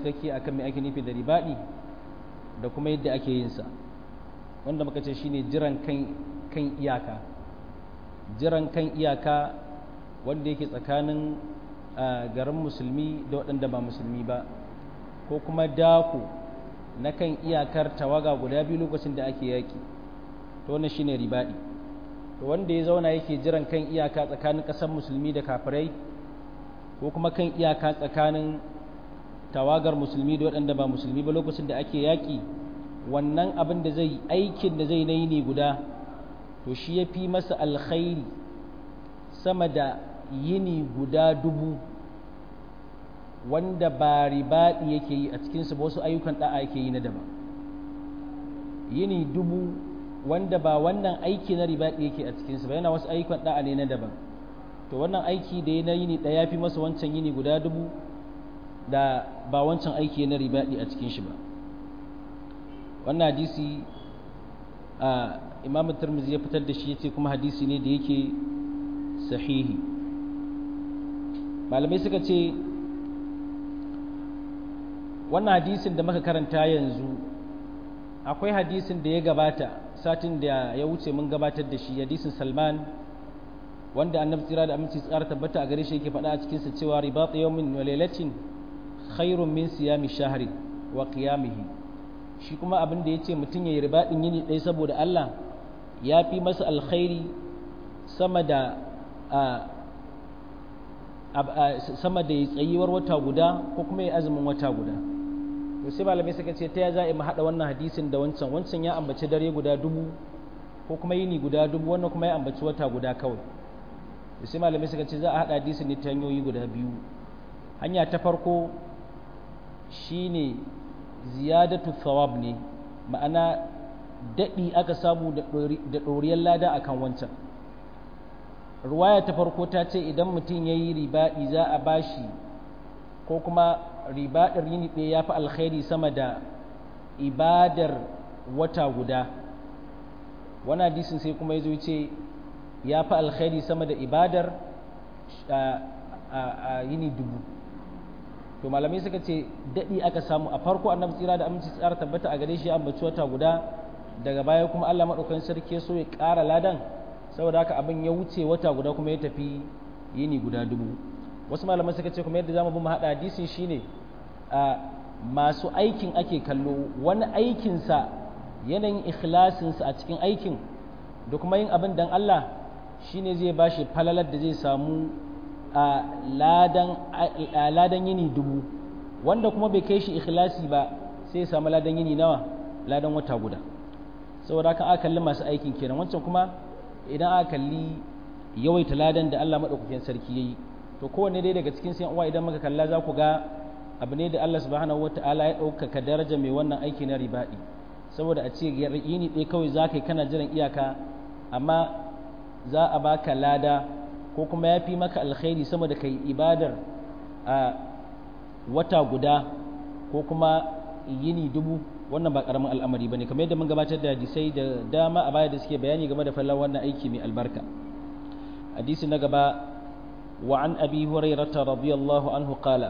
cikakke akan me ake nufi da ribaɗi da kuma yadda ake yin sa wanda muka ce shine jiran kan iyaka jiran kan iyaka wanda yake tsakanin garin musulmi da waɗanda ba musulmi ba ko kuma dako na kan iyakar tawaga guda biyu lokacin da ake yaƙi to wannan shine ribaɗi to wanda ya zauna yake jiran kan iyaka tsakanin ƙasar musulmi da kafirai ko kuma kan iyaka tsakanin tawagar musulmi da waɗanda ba musulmi ba lokacin da ake yaƙi wannan abin da zai aikin da zai na yini guda to shi ya fi masa alkhairi sama da yini guda 1000 wanda ba ribaɗi yake yi a cikinsu ba wasu ayyukan ɗa'a yake yi na daban yini 1000 wanda ba wannan aiki na ribaɗi yake a cikinsu ba yana wasu ayyukan ɗa'a ne na daban to wannan aiki da ya na yini ɗaya fi masa wancan yini guda 1000 da ba wancan aiki na ribaɗi a cikin shi ba wannan hadisi imam Tirmidhi ya fitar da shi yace kuma hadisi ne da yake sahihi malamai suka ce wannan hadisin da muka karanta yanzu akwai hadisin da ya gabata satin da ya wuce mun gabatar da shi hadisin Salman wanda annabi tsira da aminci tsara tabbata a gare shi yake faɗa a cikin sa cewa ribat yawmin wa laylatin khairun min siyami shahri wa qiyamihi shi kuma abin da yace mutun yayi ribadin yini dai saboda Allah ya fi masa alkhairi sama da sama da tsayuwar wata guda ko kuma ya azumin wata guda to sai malamai suka ce ta ya za a mu hada wannan hadisin da wancan ya ambaci dare guda 1000 ko kuma yini guda 1000 wannan kuma ya ambaci wata guda kawai sai malamai suka ce za a hada hadisin ne ta hanyoyi guda biyu hanya ta farko shine ziyadatu thawab ne ma'ana dadi aka samu da doriyar lada akan wancan ruwaya ta farko ta ce idan mutum yayi ribadi za a bashi ko kuma ribadar yini ɗaya ya fi alkhairi sama da ibadar wata guda wani hadisin sai kuma ya zo ce ya fi alkhairi sama da ibadar yini 1000 to malamai suka ce daɗi aka samu a farko annabi tsira da aminci tsara tabbata a gare shi an baci wata guda daga baya kuma Allah madaukakin sarki so ya ƙara ladan saboda haka abin ya wuce wata guda kuma ya tafi yini guda 1000 wasu malamai suka ce kuma yadda zamu bi mu hada hadisin shine masu aikin ake kallo wani aikin sa yanayin ikhlasin sa a cikin aikin da kuma yin abin dan Allah shine zai bashi falalar da zai samu ladan yini 1000 wanda kuma bai kai shi ikhlasi ba sai ya samu ladan yini nawa ladan wata guda saboda haka aka kalli masu aikin kenan wancan kuma idan aka kalli yawaita ladan da Allah madaukakin sarki yayi to kowanne dai daga cikin sai uwa idan muka kalla za ku ga abu ne da Allah subhanahu wataala ya ɗaukaka daraja mai wannan aiki na ribaɗi saboda a ce yini ɗaya kawai za ka yi kana jiran iyaka amma za a baka lada ko kuma ya fi maka alkhairi sama da kai ibadar a wata guda ko kuma yini 1000 wannan ba karamin al'amari bane kamar yadda mun gabatar da hadisai da dama a baya da suke bayani game da fallan wannan aiki mai albarka hadisi na gaba wa an abi hurairah radiyallahu anhu qala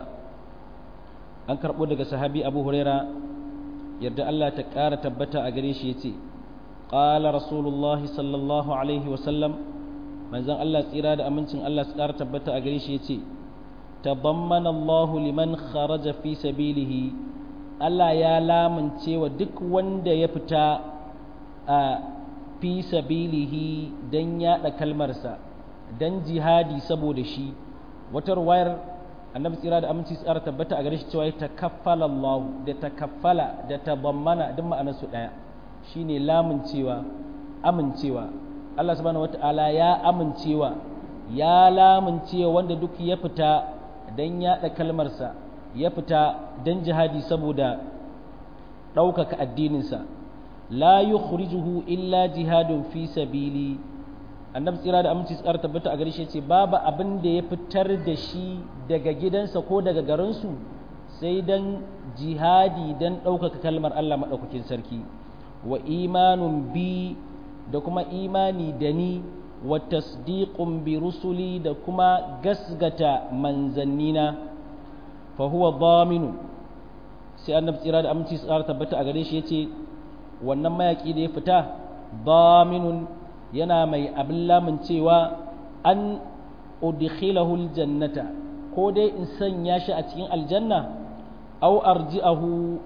an karbo daga sahabi abu huraira yarda Allah ta kara tabbata a gare shi yace qala rasulullahi sallallahu alaihi wa sallam manzon Allah tsira da amincin Allah su ƙara tabbata a gare shi yace tabammana Allah liman kharaja fi sabilihi Allah ya lamunce wa duk wanda ya fita a fi sabilihi dan yada kalmarsa dan jihadi saboda shi wata ruwayar annabi tsira da aminci tsara tabbata a gare shi cewa takaffala Allah da takaffala da tabammana duk ma'anar su daya shine lamuncewa amincewa Allah subhanahu wata'ala ya amincewa ya lamuncewa wanda duk ya fita dan yaɗa kalmarsa ya fita dan jihadi saboda ɗaukaka addininsa la yukhrijuhu illa jihadun fi sabili annabi tsira da aminci tsara tabbata a gare shi ce babu abin da ya fitar da shi daga gidansa ko daga garinsu sai dan jihadi dan ɗaukaka kalmar Allah maɗaukakin sarki wa imanun bi da kuma imani da ni wa tasdiqun bi rusuli da kuma gasgata manzannina fa huwa daminu sai annabi tsira da aminci tsara tabbata a gare shi yace wannan mayaki da ya fita daminun yana mai abin lamun cewa an udkhilahu aljannata ko dai in sanya shi a cikin aljanna aw arji'ahu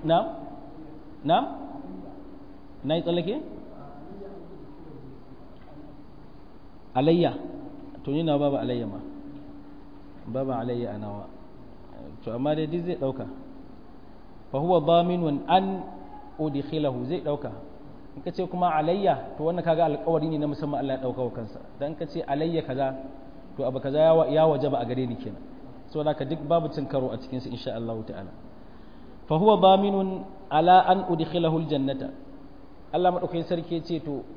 na yi tsallake alayya to ni na babu alayya ma babu alayya anawa to amma dai duk zai dauka fa huwa daminun an udkhilahu zai dauka in ka ce kuma alayya to wannan kaga alƙawari ne na musamman Allah ya dauka wa kansa dan ka ce alayya kaza to abu kaza ya wajaba a gare ni kenan saboda ka duk babu cin karo a cikin sa insha Allah ta'ala fa huwa daminun ala an udkhilahu aljannata Allah madaukakin sarki ya ce to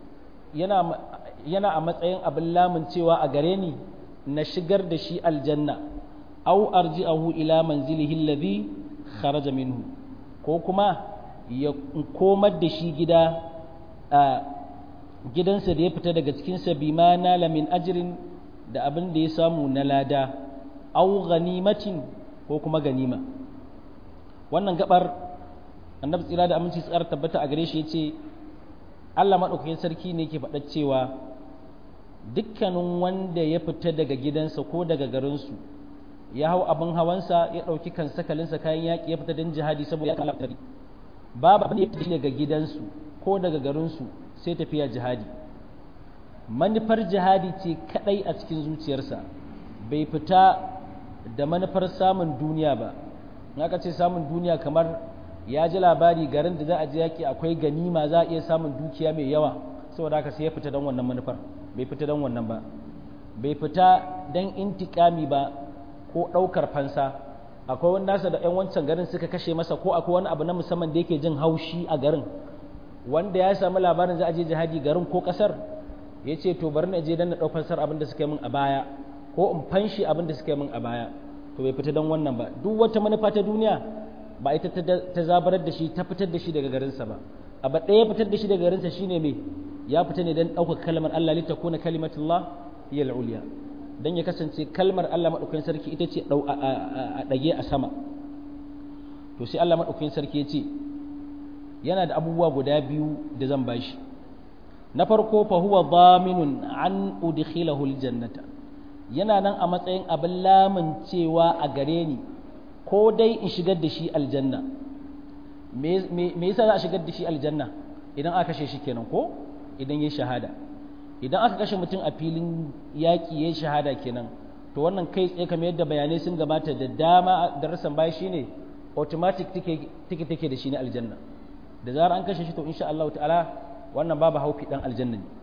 yana a matsayin abin lamun cewa a gare ni na shigar da shi aljanna aw arji'ahu ila manzilihi alladhi kharaja minhu ko kuma ya komar da shi gida a gidansa da ya fita daga cikin sa bima nala min ajrin da abin da ya samu na lada aw ganimatin ko kuma ganima wannan gabar annabi tsira da aminci tsara tabbata a gare shi yace Allah madaukakin sarki ne yake faɗa cewa dukkanin wanda ya fita daga gidansa ko daga garinsu ya hau abin hawansa ya ɗauki kan sakalinsa kayan yaƙi ya fita don jihadi saboda ya kala tari babu abin da ya fita daga gidansu ko daga garinsu sai tafiya jihadi manufar jihadi ce kadai a cikin zuciyarsa bai fita da manufar samun duniya ba in aka ce samun duniya kamar ya ji labari garin da za a je yaƙi akwai ganima za a iya samun dukiya mai yawa saboda haka sai ya fita don wannan manufar bai fita don wannan ba bai fita don intikami ba ko ɗaukar fansa akwai wani nasa da 'yan wancan garin suka kashe masa ko akwai wani abu na musamman da yake jin haushi a garin wanda ya samu labarin za a je jihadi garin ko ƙasar ya ce to bari na je don na ɗau fansar abin da suka yi min a baya ko in fanshi abin da suka yi min a baya to bai fita don wannan ba duk wata manufa ta duniya ba ita ta zabarar da shi ta fitar da shi daga garinsa ba abu ɗaya fitar da shi daga garinsa shine me ya fita ne don ɗaukar kalmar Allah litakuna kalimatullah hiya al-ulya dan ya kasance kalmar Allah madaukakin sarki ita ce a ɗage a sama to sai Allah madaukakin sarki ya ce yana da abubuwa guda biyu da zan bashi na farko fa huwa daminun an udkhilahu aljannata yana nan a matsayin abin lamun cewa a gare ni ko dai in shigar da shi aljanna me yasa za a shigar da shi aljanna idan aka kashe shi kenan ko idan ya shahada idan aka kashe mutum a filin yaƙi ya shahada kenan to wannan kai tsaye kamar yadda bayanai sun gabata da dama darasan baya shine automatic take da shi ne aljanna da zarar an kashe shi to insha Allah ta'ala wannan babu haufi dan aljanna ne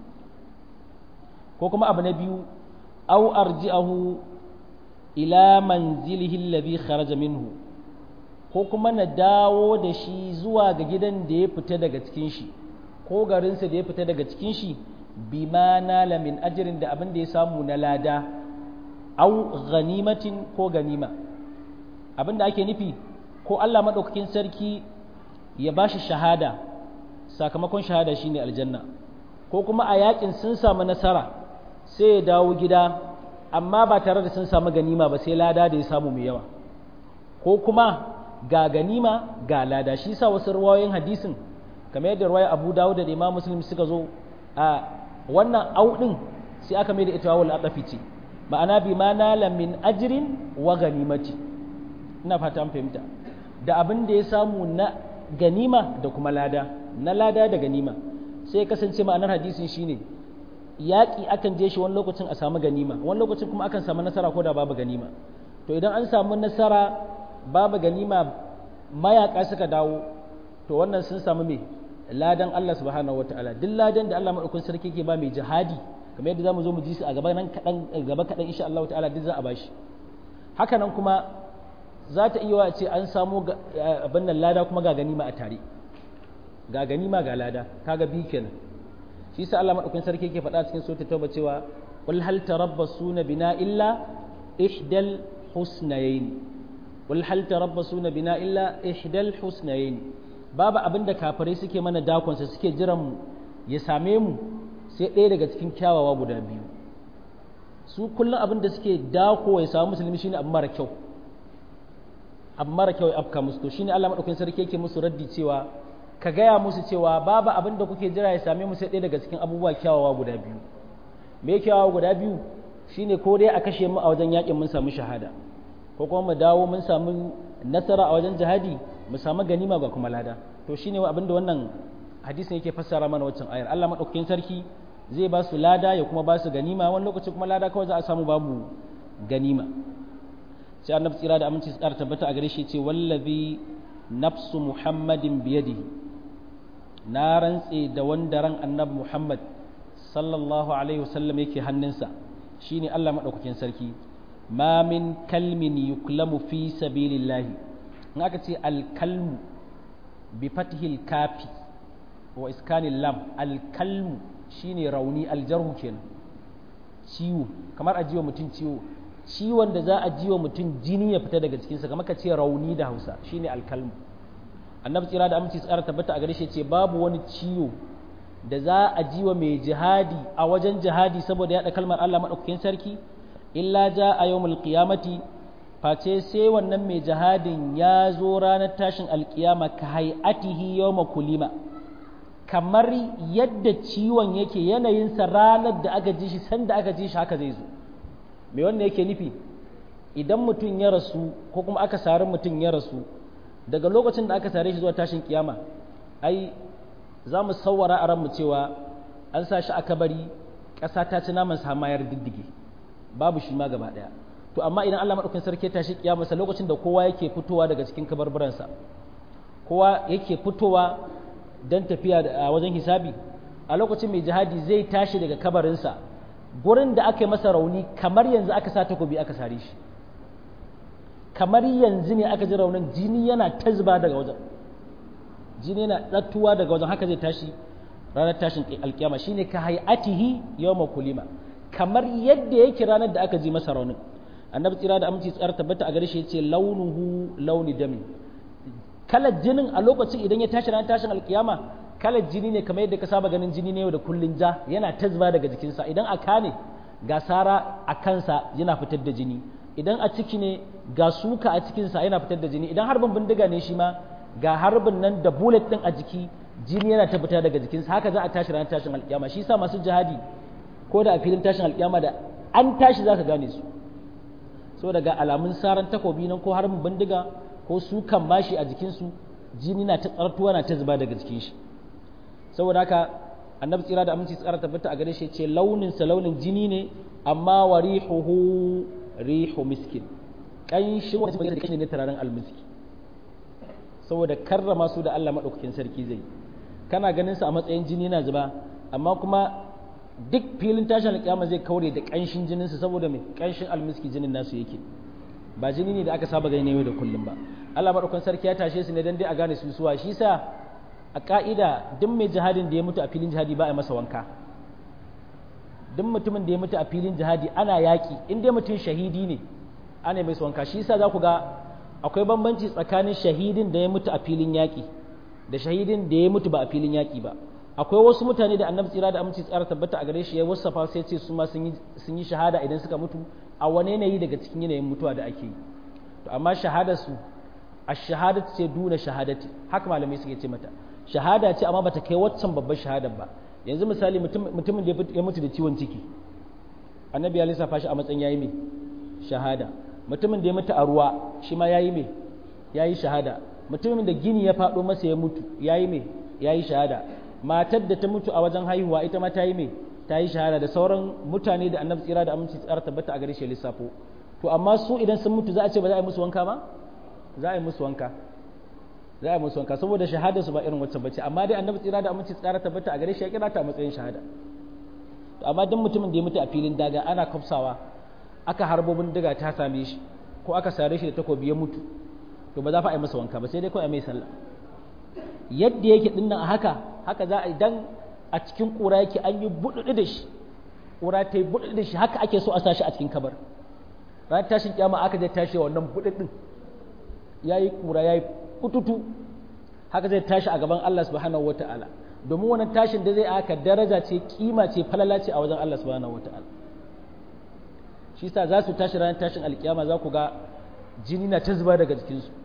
ko kuma abu na biyu aw arji'ahu ila manzilihi alladhi kharaja minhu ko kuma na dawo da shi zuwa ga gidan da ya fita daga cikin shi ko garinsa da ya fita daga cikin shi bima nala min ajrin da abin da ya samu na lada aw ganimatin ko ganima abin da ake nufi ko Allah madaukakin sarki ya bashi shahada sakamakon shahada shine aljanna ko kuma a yakin sun samu nasara sai ya dawo gida amma ba tare da sun samu ganima ba sai lada da ya samu mai yawa ko kuma ga ganima ga lada shi sa wasu ruwayoyin hadisin kamar yadda ruwaya Abu Dawud da Imam Muslim suka zo a wannan audin sai aka mai da ita wal aqafi ce ma'ana bi ma nala min ajrin wa ganimati ina fata an fahimta da abin da ya samu na ganima da kuma lada na lada da ganima sai kasance ma'anar hadisin shine yaƙi akan je shi wani lokacin a samu ganima wani lokacin kuma akan samu nasara ko da babu ganima to idan an samu nasara babu ganima mayaka suka dawo to wannan sun samu me ladan Allah subhanahu wataala duk ladan da Allah madaukakin sarki ke ba mai jihadi kamar yadda zamu zo mu ji su a gaba nan gaba kadan insha Allah ta'ala duk za a bashi haka nan kuma za ta iya ce an samu abin nan lada kuma ga ganima a tare ga ganima ga lada kaga bi kenan shi sa Allah madaukakin sarki yake faɗa cikin suratul tauba cewa qul hal tarabbasuna bina illa ihdal husnayn qul hal tarabbasuna bina illa ihdal husnayn babu abinda kafirai suke mana dakon sa suke jiran mu ya same mu sai ɗaya daga cikin kyawawa guda biyu su kullum abinda suke dako ya samu musulmi shine abu mara kyau abu mara kyau ya afka musu to shine Allah madaukakin sarki yake musu raddi cewa ka gaya musu cewa babu abin da kuke jira ya same mu sai ɗaya daga cikin abubuwa kyawawa guda biyu me kyawawa guda biyu shine ko dai a kashe mu a wajen yakin mun samu shahada ko kuma mu dawo mun samu nasara a wajen jihadi mu samu ganima ga kuma lada to shine abin da wannan hadisin yake fassara mana waccan ayar Allah madaukakin sarki zai ba su lada ya kuma ba su ganima wani lokaci kuma lada kawai za a samu babu ganima sai annabi tsira da aminci tsara tabbata a gare shi ce wallazi nafsu muhammadin biyadihi na rantse da wanda ran annabi muhammad sallallahu alaihi wasallam yake hannunsa shine Allah madaukakin sarki ma min kalmin yuklamu fi sabilillahi in aka ce alkalmu bi fathil kafi wa iskanil lam alkalmu shine rauni aljarhu kenan ciwo kamar a jiwa mutum ciwon da za a jiwa mutum jini ya fita daga cikinsa kamar ka ce rauni da hausa shine alkalmu annabi tsira da aminci tsara tabbata a gare shi ce babu wani ciwo da za a jiwa mai jihadi a wajen jihadi saboda yaɗa kalmar Allah maɗaukakin sarki illa ja a yawmul qiyamati face sai wannan mai jihadin ya zo ranar tashin alkiyama ka hay'atihi yawma kulima kamar yadda ciwon yake yanayinsa ranar da aka ji shi sanda aka ji shi haka zai zo me wannan yake nufi idan mutum ya rasu ko kuma aka sari mutum ya rasu daga lokacin da aka sare shi zuwa tashin kiyama ai za mu sawara a ranmu cewa an sa shi a kabari ƙasa ta ci naman sa mayar diddige babu shi ma gaba ɗaya to amma idan Allah madaukakin sarki ya tashi kiyama sa lokacin da kowa yake fitowa daga cikin kabarbaransa kowa yake fitowa dan tafiya a wajen hisabi a lokacin mai jihadi zai tashi daga kabarinsa gurin da aka yi masa rauni kamar yanzu aka sa takobi aka sare shi kamar yanzu ne aka ji raunin jini yana ta zuba daga wajen jini yana ɗattuwa daga wajen haka zai tashi ranar tashin alkiyama shine ka hay'atihi yawma kulima kamar yadda yake ranar da aka ji masa raunin annabi tsira da aminci tsara tabbata a gare shi yace launuhu launi dami kalar jinin a lokacin idan ya tashi ranar tashin alkiyama kalar jini ne kamar yadda ka saba ganin jini ne yau da kullun ja yana ta zuba daga jikinsa idan aka ne ga sara a kansa yana fitar da jini idan a ciki ne ga suka a cikinsa yana fitar da jini idan harbin bindiga ne shi ma ga harbin nan da bullet din a jiki jini yana ta fita daga jikinsa haka za a tashi ranar tashin alkiyama shi sa masu jihadi ko da a filin tashin alkiyama da an tashi za ka gane su so daga alamun saran takobi nan ko harbin bindiga ko sukan mashi a jikinsu jini na ta tsartuwa na ta zuba daga jikin shi saboda haka annabi tsira da aminci tsara tabbata a gare shi ce launinsa launin jini ne amma wa rihuhu rihu miskin ƙanshin wani da kashe ne turaren almiski saboda karrama su da Allah maɗaukakin sarki zai kana ganin sa a matsayin jini na zuba amma kuma duk filin tashin alƙiyama zai kaure da ƙanshin jininsa saboda mai ƙanshin almiski jinin nasu yake ba jini ne da aka saba gani yau da kullum ba Allah maɗaukakin sarki ya tashe su ne dan dai a gane su suwa shi sa a ka'ida duk mai jihadin da ya mutu a filin jihadi ba a masa wanka duk mutumin da ya mutu a filin jihadi ana yaƙi in dai mutum shahidi ne ana mai wanka shi yasa za ku ga akwai bambanci tsakanin shahidin da ya mutu a filin yaƙi da shahidin da ya mutu ba a filin yaƙi ba akwai wasu mutane da annabi tsira da aminci tsara tabbata a gare shi ya wasafa sai ce su ma sun yi shahada idan suka mutu a wani yanayi daga cikin yanayin mutuwa da ake yi to amma shahada su ash-shahadatu ce duna shahadati haka malamai suke ce mata shahada ce amma bata kai waccan babbar shahadar ba yanzu misali mutumin da ya mutu da ciwon ciki annabi ya lissafa shi a matsayin yayi mai shahada mutumin da ya mutu a ruwa shi ma yayi mai yayi shahada mutumin da gini ya faɗo masa ya mutu yayi mai yayi shahada matar da ta mutu a wajen haihuwa ita ma ta yi mai ta yi shahada da sauran mutane da annabi tsira da aminci tsara tabbata a gare shi lissafo to amma su idan sun mutu za a ce ba za a yi musu wanka ba za a yi musu wanka za a yi musu wanka saboda shahada su ba irin wacce bace amma dai annabi tsira da aminci tsara tabbata a gare shi ya kira ta a matsayin shahada to amma dan mutumin da ya mutu a filin daga ana kafsawa aka harbo bindiga ta same shi ko aka sare shi da takobi ya mutu to ba za fa a yi masa wanka ba sai dai kawai a mai sallah yadda yake dinnan a haka za a yi dan a cikin ƙura yake an yi buɗuɗu da shi ƙura ta yi buɗuɗu da shi haka ake so a sa shi a cikin kabar ranar tashin kyama aka zai tashi wannan buɗuɗin ya yi ƙura ya yi kututu haka zai tashi a gaban Allah subhanahu wa ta'ala domin wannan tashin da zai aka daraja ce kima ce falala ce a wajen Allah subhanahu wa ta'ala shi sa za su tashi ranar tashin alkiyama za ku ga jini na ta zuba daga jikinsu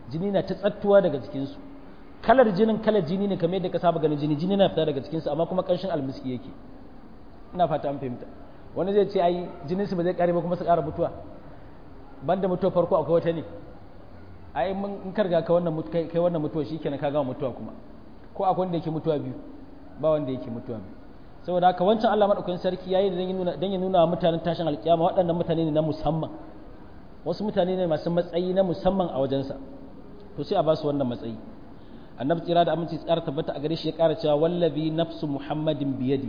jini na ta tsattuwa daga jikinsu kalar jinin kalar jini ne kamar yadda ka saba ganin jini na fita daga cikinsu amma kuma ƙanshin almiski yake ina fata an fahimta wani zai ce ai jinin su ba zai kare ba kuma su ƙara mutuwa banda mutuwa farko akwai wata ne ai in karga ka wannan kai wannan mutuwa shikenan ka gama mutuwa kuma ko akwai wanda yake mutuwa biyu ba wanda yake mutuwa biyu saboda haka wancan Allah madaukakin sarki yayi dan ya nuna wa mutanen tashin alkiyama waɗannan mutane ne na musamman wasu mutane ne masu matsayi na musamman a wajensa to sai a ba su wannan matsayi annabi tsira da aminci tsara tabbata a gare shi ya ƙara cewa wallazi nafsu muhammadin biyadi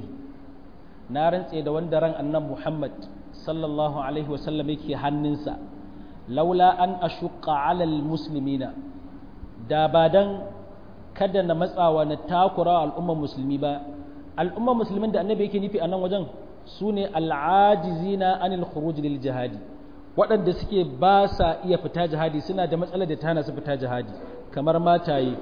na rantse da wanda ran annabi muhammad sallallahu alaihi wa sallam yake hannunsa laula an ashqa ala almuslimina da ba dan kada na matsawa na takura al'ummar musulmi ba al'ummar musulmin da annabi yake nufi a nan wajen su ne al'ajizina anil khuruj lil jihadi waɗanda suke ba sa iya fita jihadi suna da matsalar da ta hana su fita jihadi kamar mataye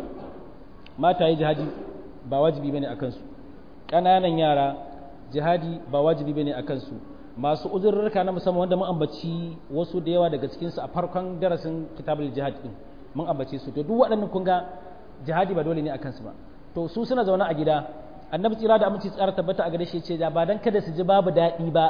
jihadi ba wajibi bane akan su ƙananan yara jihadi ba wajibi bane akan su masu uzurrurka na musamman wanda mun ambaci wasu da yawa daga cikin su a farkon darasin kitabul jihad din mun ambace su to duk waɗannan kun ga jihadi ba dole ne akan su ba to su suna zaune a gida annabi tsira da aminci tsara tabbata a gare shi ce ba dan kada su ji babu daɗi ba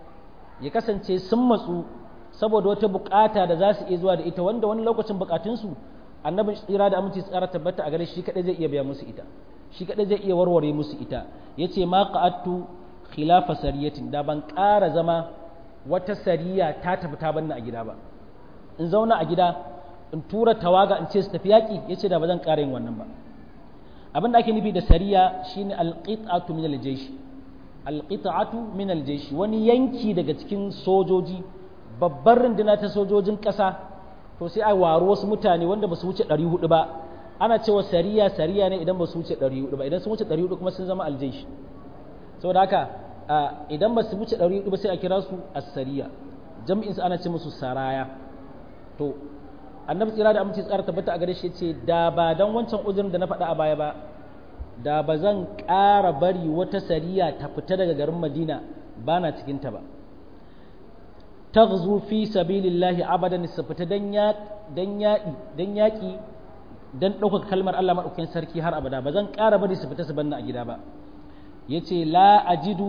ya kasance sun matsu saboda wata bukata da za su iya zuwa da ita wanda wani lokacin bukatunsu annabi tsira da aminci tsara tabbata a gare shi kadai zai iya biya musu ita shi kadai zai iya warware musu ita yace ma qa'attu khilafa sariyatin da ban ƙara zama wata sariya ta tafi ta banna a gida ba in zauna a gida in tura tawaga in ce su tafi yaƙi yace da ba zan ƙara yin wannan ba abin da ake nufi da sariya shine alqit'atu min aljaysh alqit'atu min aljaysh wani yanki daga cikin sojoji babbar runduna ta sojojin ƙasa to sai a waro wasu mutane wanda ba su wuce 400 ba ana cewa sariya ne idan ba su wuce 400 ba idan sun wuce 400 kuma sun zama aljaysh saboda haka idan ba su wuce 400 ba sai a kira su as-sariya jami'in su ana ce musu saraya to annabi tsira da aminci tsara tabbata a gare shi ce da ba dan wancan uzurin da na faɗa a baya ba da ba zan ƙara bari wata sariya ta fita daga garin Madina ba na cikin ta ba taghzu fi sabilillahi abadan su fita dan yaƙi dan ɗaukaka kalmar Allah madaukakin sarki har abada ba zan ƙara bari su fita su banna a gida ba yace la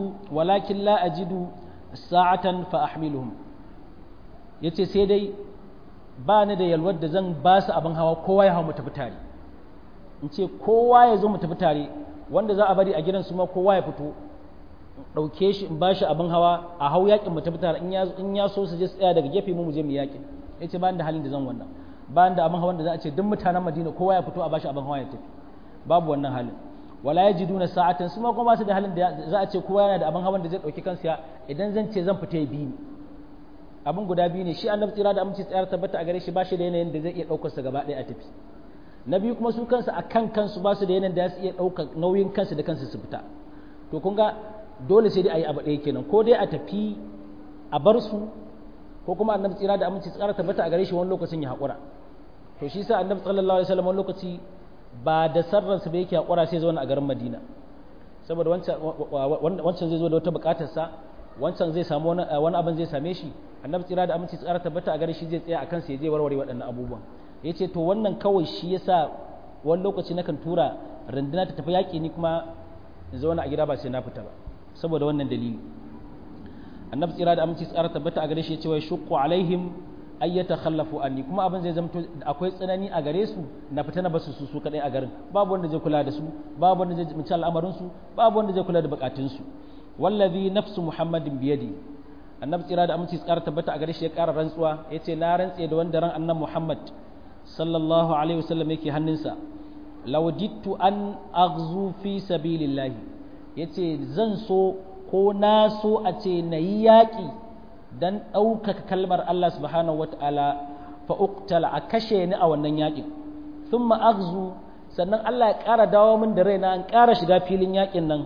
ajidu sa'atan fa ahmiluhum yace sai dai ba ni da yalwar da zan ba su abin hawa kowa ya hau mu tafi tare in ce kowa ya zo mu tafi tare wanda za a bari a gidan su ma kowa ya fito ɗauke shi in ba shi abin hawa a hau yakin mu tafi tare in ya so su je tsaya daga gefe mu je mu yakin ya ce ba ni da halin da zan wannan ba ni da abin hawan da za a ce duk mutanen Madina kowa ya fito a ba shi abin hawa ya tafi babu wannan halin wala yajiduna sa'atan su ma kuma ba su da halin da za a ce kowa yana da abin hawan da zai ɗauki kansa idan zan ce zan fita ya bi ni abin guda biyu ne shi annabi tsira da aminci tsayar tabbata a gare shi ba shi da yanayin da zai iya ɗaukar sa gaba ɗaya a tafi na biyu kuma su kansu a kan kansu ba su da yanayin da za su iya ɗaukar nauyin kansu da kansu su fita to kun ga dole sai dai a yi abu ɗaya kenan ko dai a tafi a bar su ko kuma annabi tsira da aminci tsayar tabbata a gare shi wani lokacin ya haƙura to shi sa annabi sallallahu alaihi wasallam wani lokaci ba da sarransa ba yake haƙura sai zauna a garin Madina saboda wancan zai zo da wata buƙatarsa wancan zai samu wani abin zai same shi annabi tsira da aminci tsara tabbata a gare shi zai tsaya a kansa ya je warware waɗannan abubuwan ya ce to wannan kawai shi yasa wani lokaci nakan tura runduna ta tafi yaƙi ni kuma in zauna a gida ba sai na fita ba saboda wannan dalili annabi tsira da aminci tsara tabbata a gare shi ya ce wai shuqqu alaihim ay yatakhallafu anni kuma abin zai zamto akwai tsanani a gare su na fita na basu su kadai a garin babu wanda zai kula da su babu wanda zai jibinci al'amarin su babu wanda zai kula da bukatun su wallazi nafsu muhammadin biyadi annabi tsira da aminci tsara tabbata a gare shi ya ƙara rantsuwa yace na rantse da wanda ran annabi muhammad sallallahu alaihi wasallam yake hannunsa lawjidtu an aghzu fi sabilillah yace zan so ko na so a ce nayi yaƙi dan ɗaukaka kalmar Allah subhanahu wataala fa uqtala a kashe ni a wannan yaƙin thumma aghzu sannan Allah ya ƙara dawo min da raina an ƙara shiga filin yaƙin nan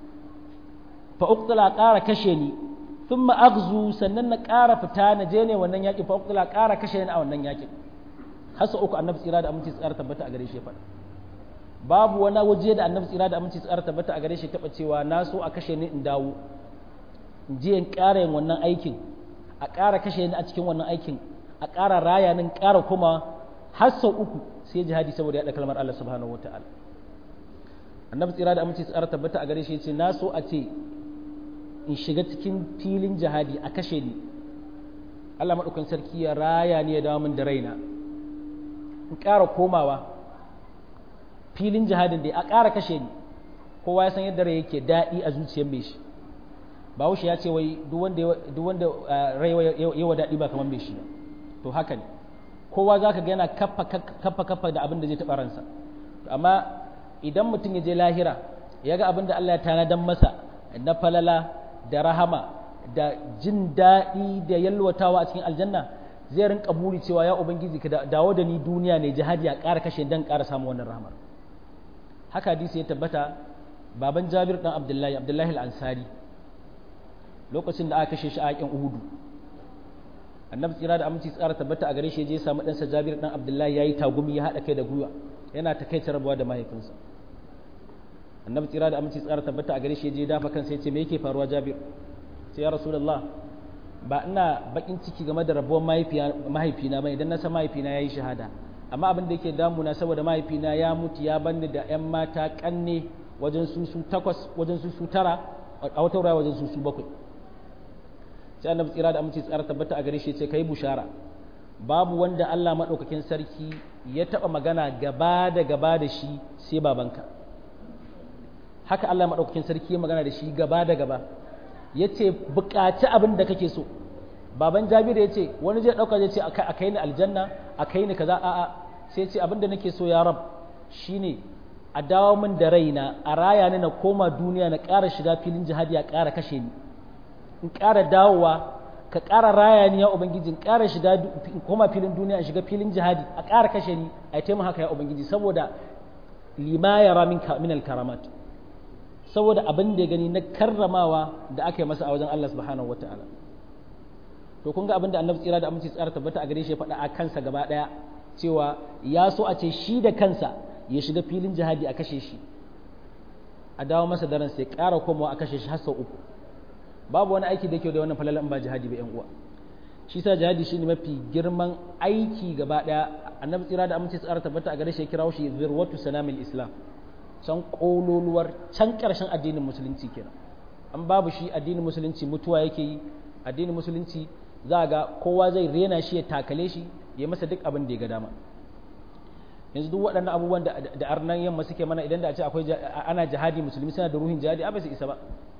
fa uqtala ƙara kashe ni thumma aghzu sannan na ƙara fita na je ne wannan yaƙin fa uqtala ƙara kashe ni a wannan yaƙin hasa uku annabi tsira da aminci tsara tabbata a gare shi faɗa babu wani waje da annabi tsira da aminci tsara tabbata a gare shi taɓa cewa na so a kashe ni in dawo in je in ƙara yin wannan aikin a ƙara kashe ni a cikin wannan aikin a ƙara raya ni in ƙara kuma har sau uku sai jihadi saboda yaɗa kalmar Allah subhanahu wataala annabi tsira da aminci tsara tabbata a gare shi yace na so a ce in shiga cikin filin jihadi a kashe ni Allah madaukakin sarki ya raya ni ya dawo min da raina in ƙara komawa filin jihadin da a ƙara kashe ni kowa ya san yadda rai yake daɗi a zuciyar mai shi Bahaushe ya ce wai duk wanda rai yawa daɗi ba kamar mai shi ba to haka ne kowa za ka ga yana kafa da abin da zai taɓa ransa amma idan mutum ya je lahira ya ga abin da Allah ya tanadan masa na falala da rahama da jin daɗi da yalwatawa a cikin aljanna zai rinka buri cewa ya ubangiji ka dawo da ni duniya ne jihadi a ƙara kashe dan ƙara samu wannan rahamar haka hadisi ya tabbata baban Jabir dan Abdullahi al-Ansari lokacin da aka kashe shi a yakin Uhudu annabi tsira da aminci tsara tabbata a gare shi je ya samu ɗansa Jabir dan Abdullahi yayi tagumi ya haɗa kai da gwiwa yana takaice rabuwa da mahaifinsa annabi tsira da aminci tsara tabbata a gare shi je dafa kansa ya ce me yake faruwa Jabir sai ya Rasulullah ba ina bakin ciki game da rabuwar mahaifina ba idan na san mahaifina yayi shahada amma abin da yake damuna saboda mahaifina ya mutu ya banni da ƴan mata kanne wajen su 8 wajen su 9 a wata wurare wajen su 7 sai annabi tsira da aminci tsara tabbata a gare shi ce kai bushara babu wanda Allah madaukakin sarki ya taba magana gaba da shi sai babanka haka Allah madaukakin sarki ya magana da shi gaba da gaba yace bukaci abin da kake so baban Jabiru yace wani zai dauka zai ce a kai ni aljanna a kai ni kaza a'a sai yace abin da nake so ya rab shine a dawo min da raina a raya ni na koma duniya na ƙara shiga filin jihadi a ƙara kashe ni in ƙara dawowa ka ƙara raya ni ya ubangiji in ƙara shiga in koma filin duniya in shiga filin jihadi a ƙara kashe ni a taimaka haka ya ubangiji saboda lima yara min al-karamat saboda abin da ya gani na karramawa da aka yi masa a wajen Allah subhanahu wataala to kun ga abin da annabi tsira da aminci tsara tabbata a gare shi ya faɗa a kansa gaba ɗaya cewa ya so a ce shi da kansa ya shiga filin jihadi a kashe shi a dawo masa daren sai ƙara komawa a kashe shi har sau uku babu wani aiki da yake da wannan falalan ba jihadi ba yan uwa shi sa jihadi shine mafi girman aiki gaba ɗaya annabi tsira da aminci tsara tabbata a gare shi ya kirawo shi zirwatu sanamil islam can kololuwar can ƙarshen addinin musulunci kenan an babu shi addinin musulunci mutuwa yake yi addinin musulunci za ga kowa zai rena shi ya takale shi ya masa duk abin da ya ga dama yanzu duk waɗannan abubuwan da arnan yamma suke mana idan da a ce akwai ana jihadi musulmi suna da ruhin jihadi ba su isa ba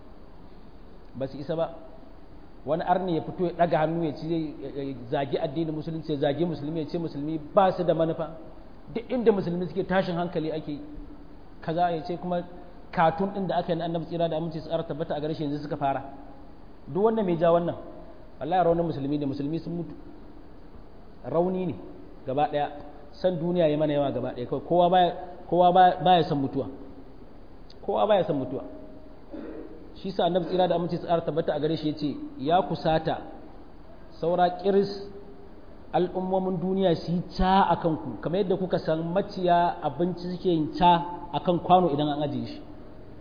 ba su isa ba wani arni ya fito ya ɗaga hannu ya ci zai zagi addinin musulunci ya zagi musulmi ya ce musulmi ba su da manufa duk inda musulmi suke tashin hankali ake kaza ya ce kuma katun ɗin da aka yi na annabi tsira da aminci tsara tabbata a gare shi yanzu suka fara duk wanda mai ja wannan wallahi raunin musulmi ne musulmi sun mutu rauni ne gaba ɗaya san duniya ya mana yawa gaba ɗaya kawai kowa baya san mutuwa kowa baya san mutuwa shi sa annabi tsira da aminci tsara tabbata a gare shi yace ya kusata saura kiris al'ummomin duniya su yi ca a kanku kamar yadda kuka san maciya abinci suke yin ca a kan kwano idan an ajiye shi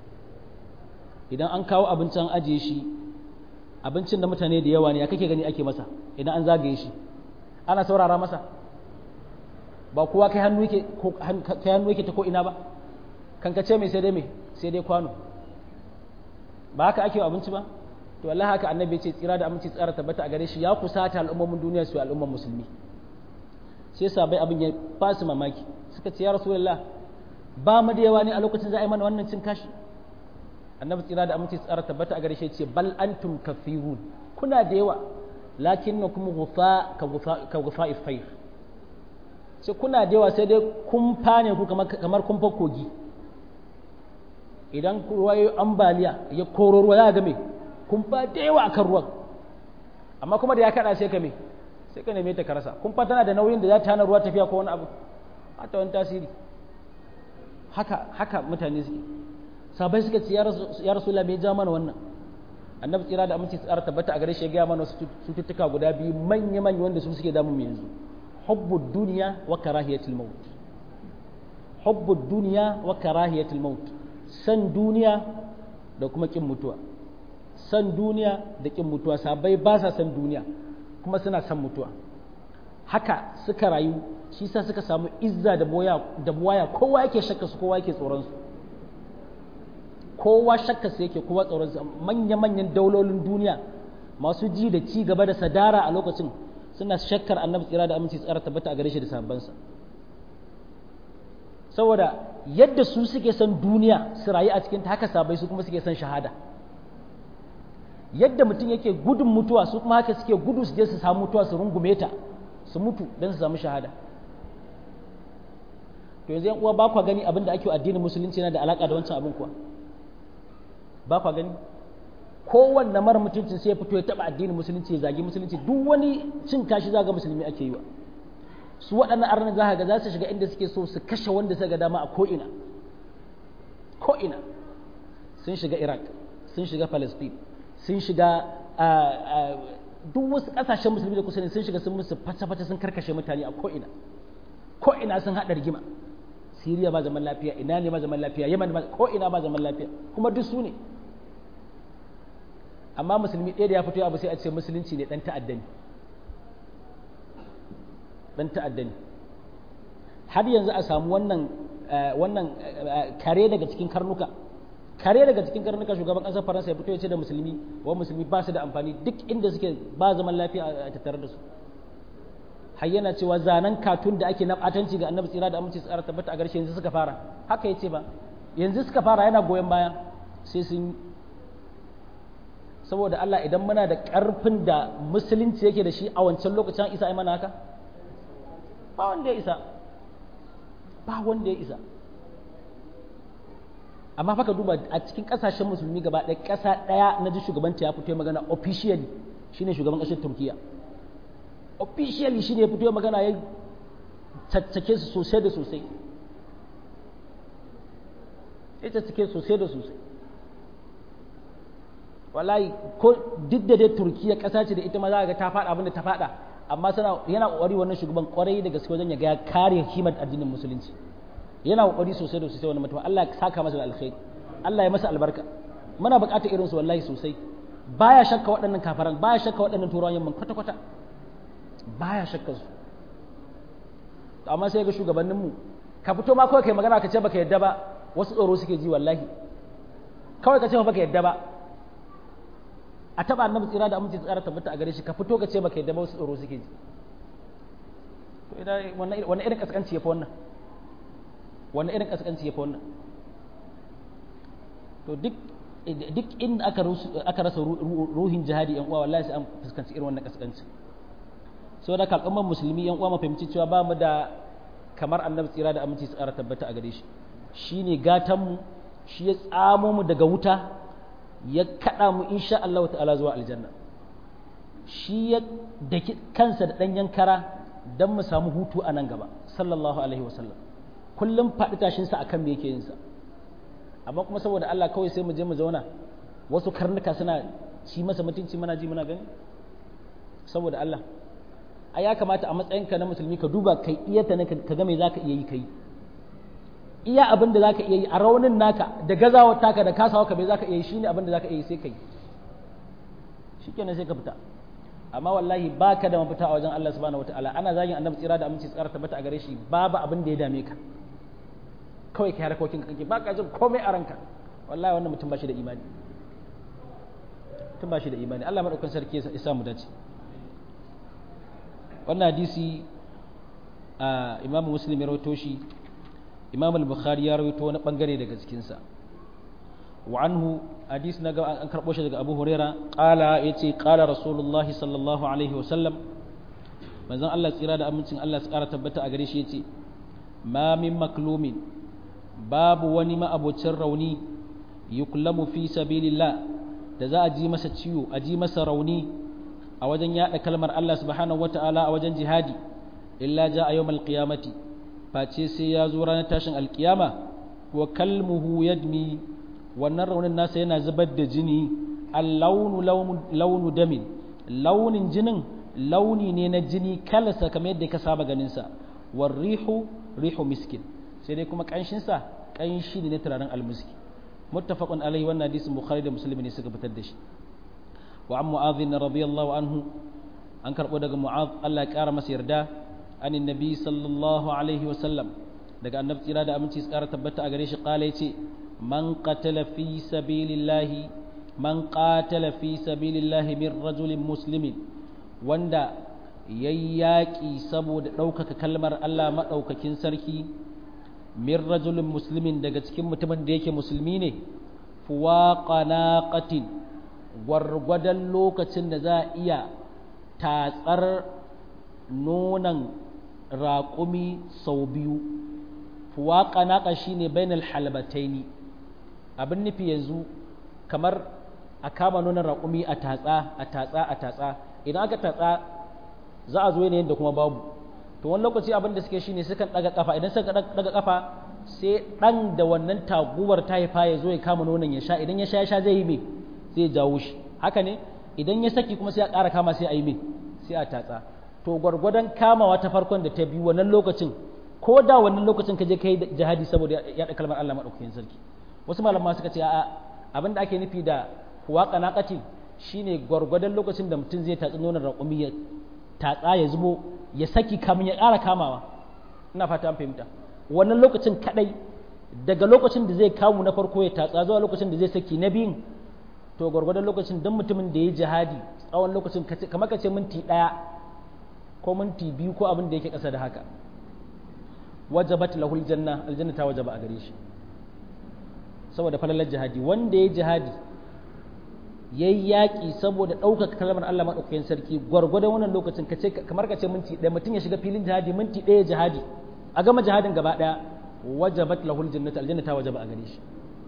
idan an kawo abinci an ajiye shi abincin da mutane da yawa ne ya kake gani ake masa idan an zagaye shi ana saurara masa ba kowa kai hannu yake ta ko ina ba kankace mai sai dai kwano ba haka ake abinci ba to wallahi haka annabi ya ce tsira da aminci tsara tabbata a gare shi ya kusata al'ummomin duniya su al'umman musulmi sai sabai abin ya fasu mamaki suka ce ya rasulullah ba mu da yawa ne a lokacin za a yi mana wannan cin kashi annabi tsira da aminci tsara tabbata a gare shi ya ce bal antum kafirun kuna da yawa lakinnakum ghufa ka ghufa ifayr sai kuna da yawa sai dai kumfa ne ku kamar kumfar kogi idan ruwa ya ambaliya ya koro ruwa za ga me kumfa da yawa akan ruwan amma kuma da ya kada sai ka me sai ka neme ta karasa kumfa tana da nauyin da za ta hana ruwa tafiya ko wani abu hata wani tasiri haka mutane suke sabai suka ce ya rasulullah me ja mana wannan annabi tsira da aminci tsara tabbata a gare shi ya gaya mana wasu cututtuka guda biyu manya wanda su suke damun mu yanzu hubbud dunya wa karahiyatul maut hubbud dunya wa karahiyatul maut san duniya da kuma kin mutuwa san duniya da kin mutuwa sabai ba sa san duniya kuma suna san mutuwa haka suka rayu shi sa suka samu izza da buwaya kowa yake shakka su kowa yake tsoron su kowa shakka su yake kowa tsoron su manya-manyan daulolin duniya masu ji da ci gaba da sadara a lokacin suna shakkar annabi tsira da aminci tsara tabbata a gare shi da sahabbansa saboda yadda su suke son duniya su rayu a cikin ta haka sabai su kuma suke son shahada yadda mutum yake gudun mutuwa su kuma haka suke gudu su je su samu mutuwa su rungume ta su mutu don su samu shahada to yanzu yan uwa ba kwa gani abin da ake addinin musulunci yana da alaka da wancan abin kuwa ba kwa gani kowanne mara mutuncin sai ya fito ya taba addinin musulunci ya zagi musulunci duk wani cin kashi za ga musulmi ake yi wa su waɗannan arnan za ga za su shiga inda suke so su kashe wanda suka ga dama a ko'ina sun shiga iraq sun shiga palestine sun shiga duk wasu ƙasashen musulmi da kusa ne sun shiga sun musu fata-fata sun karkashe mutane a ko'ina sun haɗa rigima siriya ba zaman lafiya ina ne ba zaman lafiya yaman ko'ina ba zaman lafiya kuma duk su ne amma musulmi ɗaya da ya fito abu sai a ce musulunci ne ɗan ta'addani har yanzu a samu wannan kare daga cikin karnuka shugaban ƙasar faransa ya fito ya ce da musulmi ba su da amfani duk inda suke ba zaman lafiya a tattare da su har yana cewa zanen katun da ake na ɓatanci ga annabi tsira da aminci tsara tabbata a garshe yanzu suka fara haka ya ce ba yanzu suka fara yana goyon baya sai sun saboda Allah idan muna da ƙarfin da musulunci yake da shi a wancan lokacin isa ai mana haka ba wanda ya isa amma fa ka duba a cikin ƙasashen musulmi gaba ɗaya ƙasa ɗaya na ji shugabanta ya fito magana officially shine shugaban ƙasar Turkiya officially shine ya fito magana ya caccake su sosai da sosai wallahi ko duk da dai Turkiya ƙasa ce da ita ma za ga ta faɗa abin da ta faɗa amma yana ƙoƙari wannan shugaban ƙwarai da gaske wajen ya ga kare kimar addinin musulunci yana ƙoƙari sosai da sosai wannan mutum Allah ya saka masa da alkhairi Allah ya masa albarka muna buƙatar irin su wallahi sosai baya shakka waɗannan kafaran baya shakka waɗannan turawan yamman kwata baya shakka su to amma sai ga shugabanninmu ka fito ma kawai kai magana ka ce baka yadda ba wasu tsoro suke ji wallahi kawai ka ce baka yadda ba a taba annabi tsira da aminci tsara tabbata a gare shi ka fito ka ce baka yadda ba wasu tsoro suke ji to idan wannan irin kaskanci ya fa wannan to duk inda aka rasa ruhin jihadi yan uwa wallahi sai an fuskanci irin wannan kaskanci saboda kalman musulmi yan uwa mu fahimci cewa ba mu da kamar annabi tsira da aminci tsara tabbata a gare shi shine gatan mu shi ya tsamo mu daga wuta ya kada mu insha Allah ta'ala zuwa aljanna shi ya daki kansa da danyen kara dan mu samu hutu a nan gaba sallallahu alaihi wasallam kullum faɗi tashin sa akan me yake yin sa amma kuma saboda Allah kawai sai mu je mu zauna wasu karnuka suna ci masa mutunci muna ji muna gani saboda Allah ai ya kamata a matsayinka na musulmi ka duba kai iyata ne ka ga me zaka iya yi kai iya abin da zaka iya yi a raunin naka da gazawar taka da kasawa ka me zaka iya yi shine abin da zaka iya yi sai kai shikenan sai ka fita amma wallahi baka da mafita a wajen Allah subhanahu wataala ana zagin annabi tsira da aminci tsara tabbata a gare shi babu abin da ya dame ka kawai kai harkokin ka kake baka jin komai a ranka wallahi wannan mutum ba shi da imani Allah madaukakin sarki ya sa mu dace wannan hadisi Imam Muslim ya rawaito shi Imam Al-Bukhari ya rawaito wani bangare daga cikin sa wa anhu hadisi na an karbo shi daga Abu Huraira qala yace qala Rasulullahi sallallahu alaihi wa sallam manzon Allah tsira da amincin Allah su kara tabbata a gare shi yace ma min maklumin babu wani ma'abocin rauni yuklamu fi sabilillah da za a ji masa ciwo a ji masa rauni a wajen yada kalmar Allah subhanahu wata'ala a wajen jihadi illa ja a yawmal qiyamati face sai ya zo ranar tashin alkiyama wa kalmuhu yadmi wannan raunin nasa yana zubar da jini al-launu launu damin launin jinin launi ne na jini kalasa kamar yadda ka saba ganin sa war rihu miskin sai dai kuma kanshin sa kanshi ne na turaren almiski muttafaqun alaihi wannan hadisin bukhari da muslim ne suka fitar da shi wa an mu'adh radiyallahu anhu an karbo daga Mu'adh Allah ya kara masa yarda anin nabi sallallahu alaihi wasallam daga annabi tsira da aminci su kara tabbata a gare shi kala yace man qatala fi sabilillahi min rajulin muslimin wanda yayyaki saboda ɗaukaka kalmar Allah maɗaukakin sarki min rajulin muslimin daga cikin mutumin da yake musulmi ne fuwaqa naqatin gwargwadon lokacin da za a iya tatsar nonon raƙumi sau biyu fuwaqa naqa shine bainal halbataini abin nufi yanzu kamar a kama nonon raƙumi a tatsa idan aka tatsa za a zo yanayin da kuma babu to wani lokaci abin da suke shine sukan daga kafa idan suka daga kafa sai dan da wannan taguwar ta haifa ya zo ya kama nonon ya sha idan ya sha zai yi me zai jawo shi haka ne idan ya saki kuma sai a ƙara kama sai a yi me sai a tatsa to gwargwadon kamawa ta farkon da ta biyu wannan lokacin ko da wannan lokacin ka je kai jihadi saboda yaɗa kalmar Allah madaukakin sarki wasu malaman suka ce a'a abin da ake nufi da waƙa naƙati shine gwargwadon lokacin da mutum zai tatsi nonon raƙumi ya tatsa ya zubo ya saki kamin ya ƙara kamawa ina fata an fahimta wannan lokacin kadai daga lokacin da zai kamu na farko ya tatsa zuwa lokacin da zai saki na biyun to gwargwadon lokacin don mutumin da ya jihadi tsawon lokacin kamar ka ce minti ɗaya ko minti biyu ko abin da yake ƙasa da haka wajabat lahul janna aljanna ta wajaba a gare shi saboda falalar jihadi wanda ya jihadi ya yi yaƙi saboda ɗaukaka kalmar Allah maɗaukakin sarki gwargwadon wannan lokacin kamar ka ce minti ɗaya mutum ya shiga filin jihadi minti ɗaya jihadi a gama jihadin gaba ɗaya wajabat lahul jannatu aljanna ta wajaba a gare shi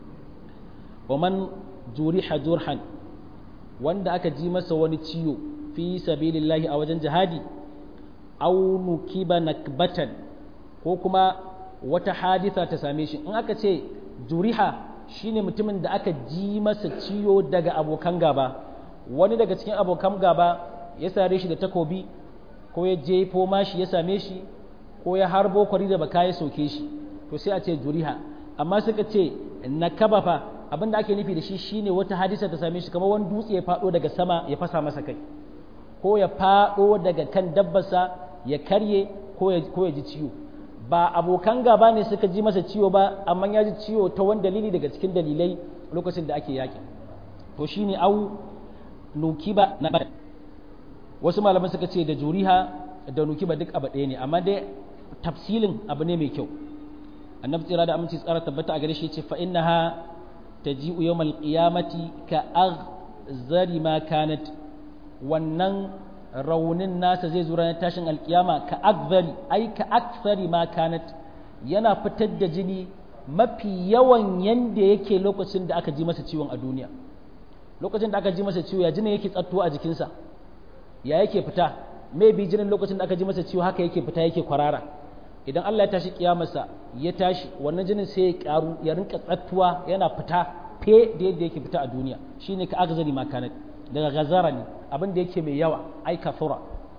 wa man juriha jurhan wanda aka ji masa wani ciwo fi sabilillahi a wajen jihadi aw nukiba nakbatan ko kuma wata hadisa ta same shi in aka ce juriha shine mutumin da aka ji masa ciwo daga abokan gaba wani daga cikin abokan gaba ya sare shi da takobi ko ya jefo mashi ya same shi ko ya harbo kwari da baka ya soke shi to sai a ce juriha amma suka ce nakaba fa abinda ake nufi da shi shine wata hadisa ta same shi kamar wani dutse ya fado daga sama ya fasa masa kai ko ya fado daga kan dabbarsa ya karye ko ya ji ciwo ba abokan gaba ne suka ji masa ciwo ba amma ya ji ciwo ta wani dalili daga cikin dalilai lokacin da ake yaƙi to shine au nukiba na bada wasu malaman suka ce da juriha da nukiba duk abu ɗaya ne amma dai tafsilin abu ne mai kyau annabi tsira da aminci tsara tabbata a gare shi ce fa innaha taji'u yawmal qiyamati ka aghzari ma kanat wannan raunin nasa zai zo ranar tashin alkiyama ka akzari ai ka aksari ma kanat yana fitar da jini mafi yawan yanda yake lokacin da aka ji masa ciwon a duniya lokacin da aka ji masa ciwo ya jinin yake tsattuwa a jikinsa ya yake fita maybe jinin lokacin da aka ji masa ciwo haka yake fita yake kwarara idan Allah ya tashi kiyamarsa ya tashi wannan jinin sai ya karu ya rinka tsattuwa yana fita fe da yadda yake fita a duniya shine ka akzari ma kanat daga gazara ne abin da yake mai yawa ai kafura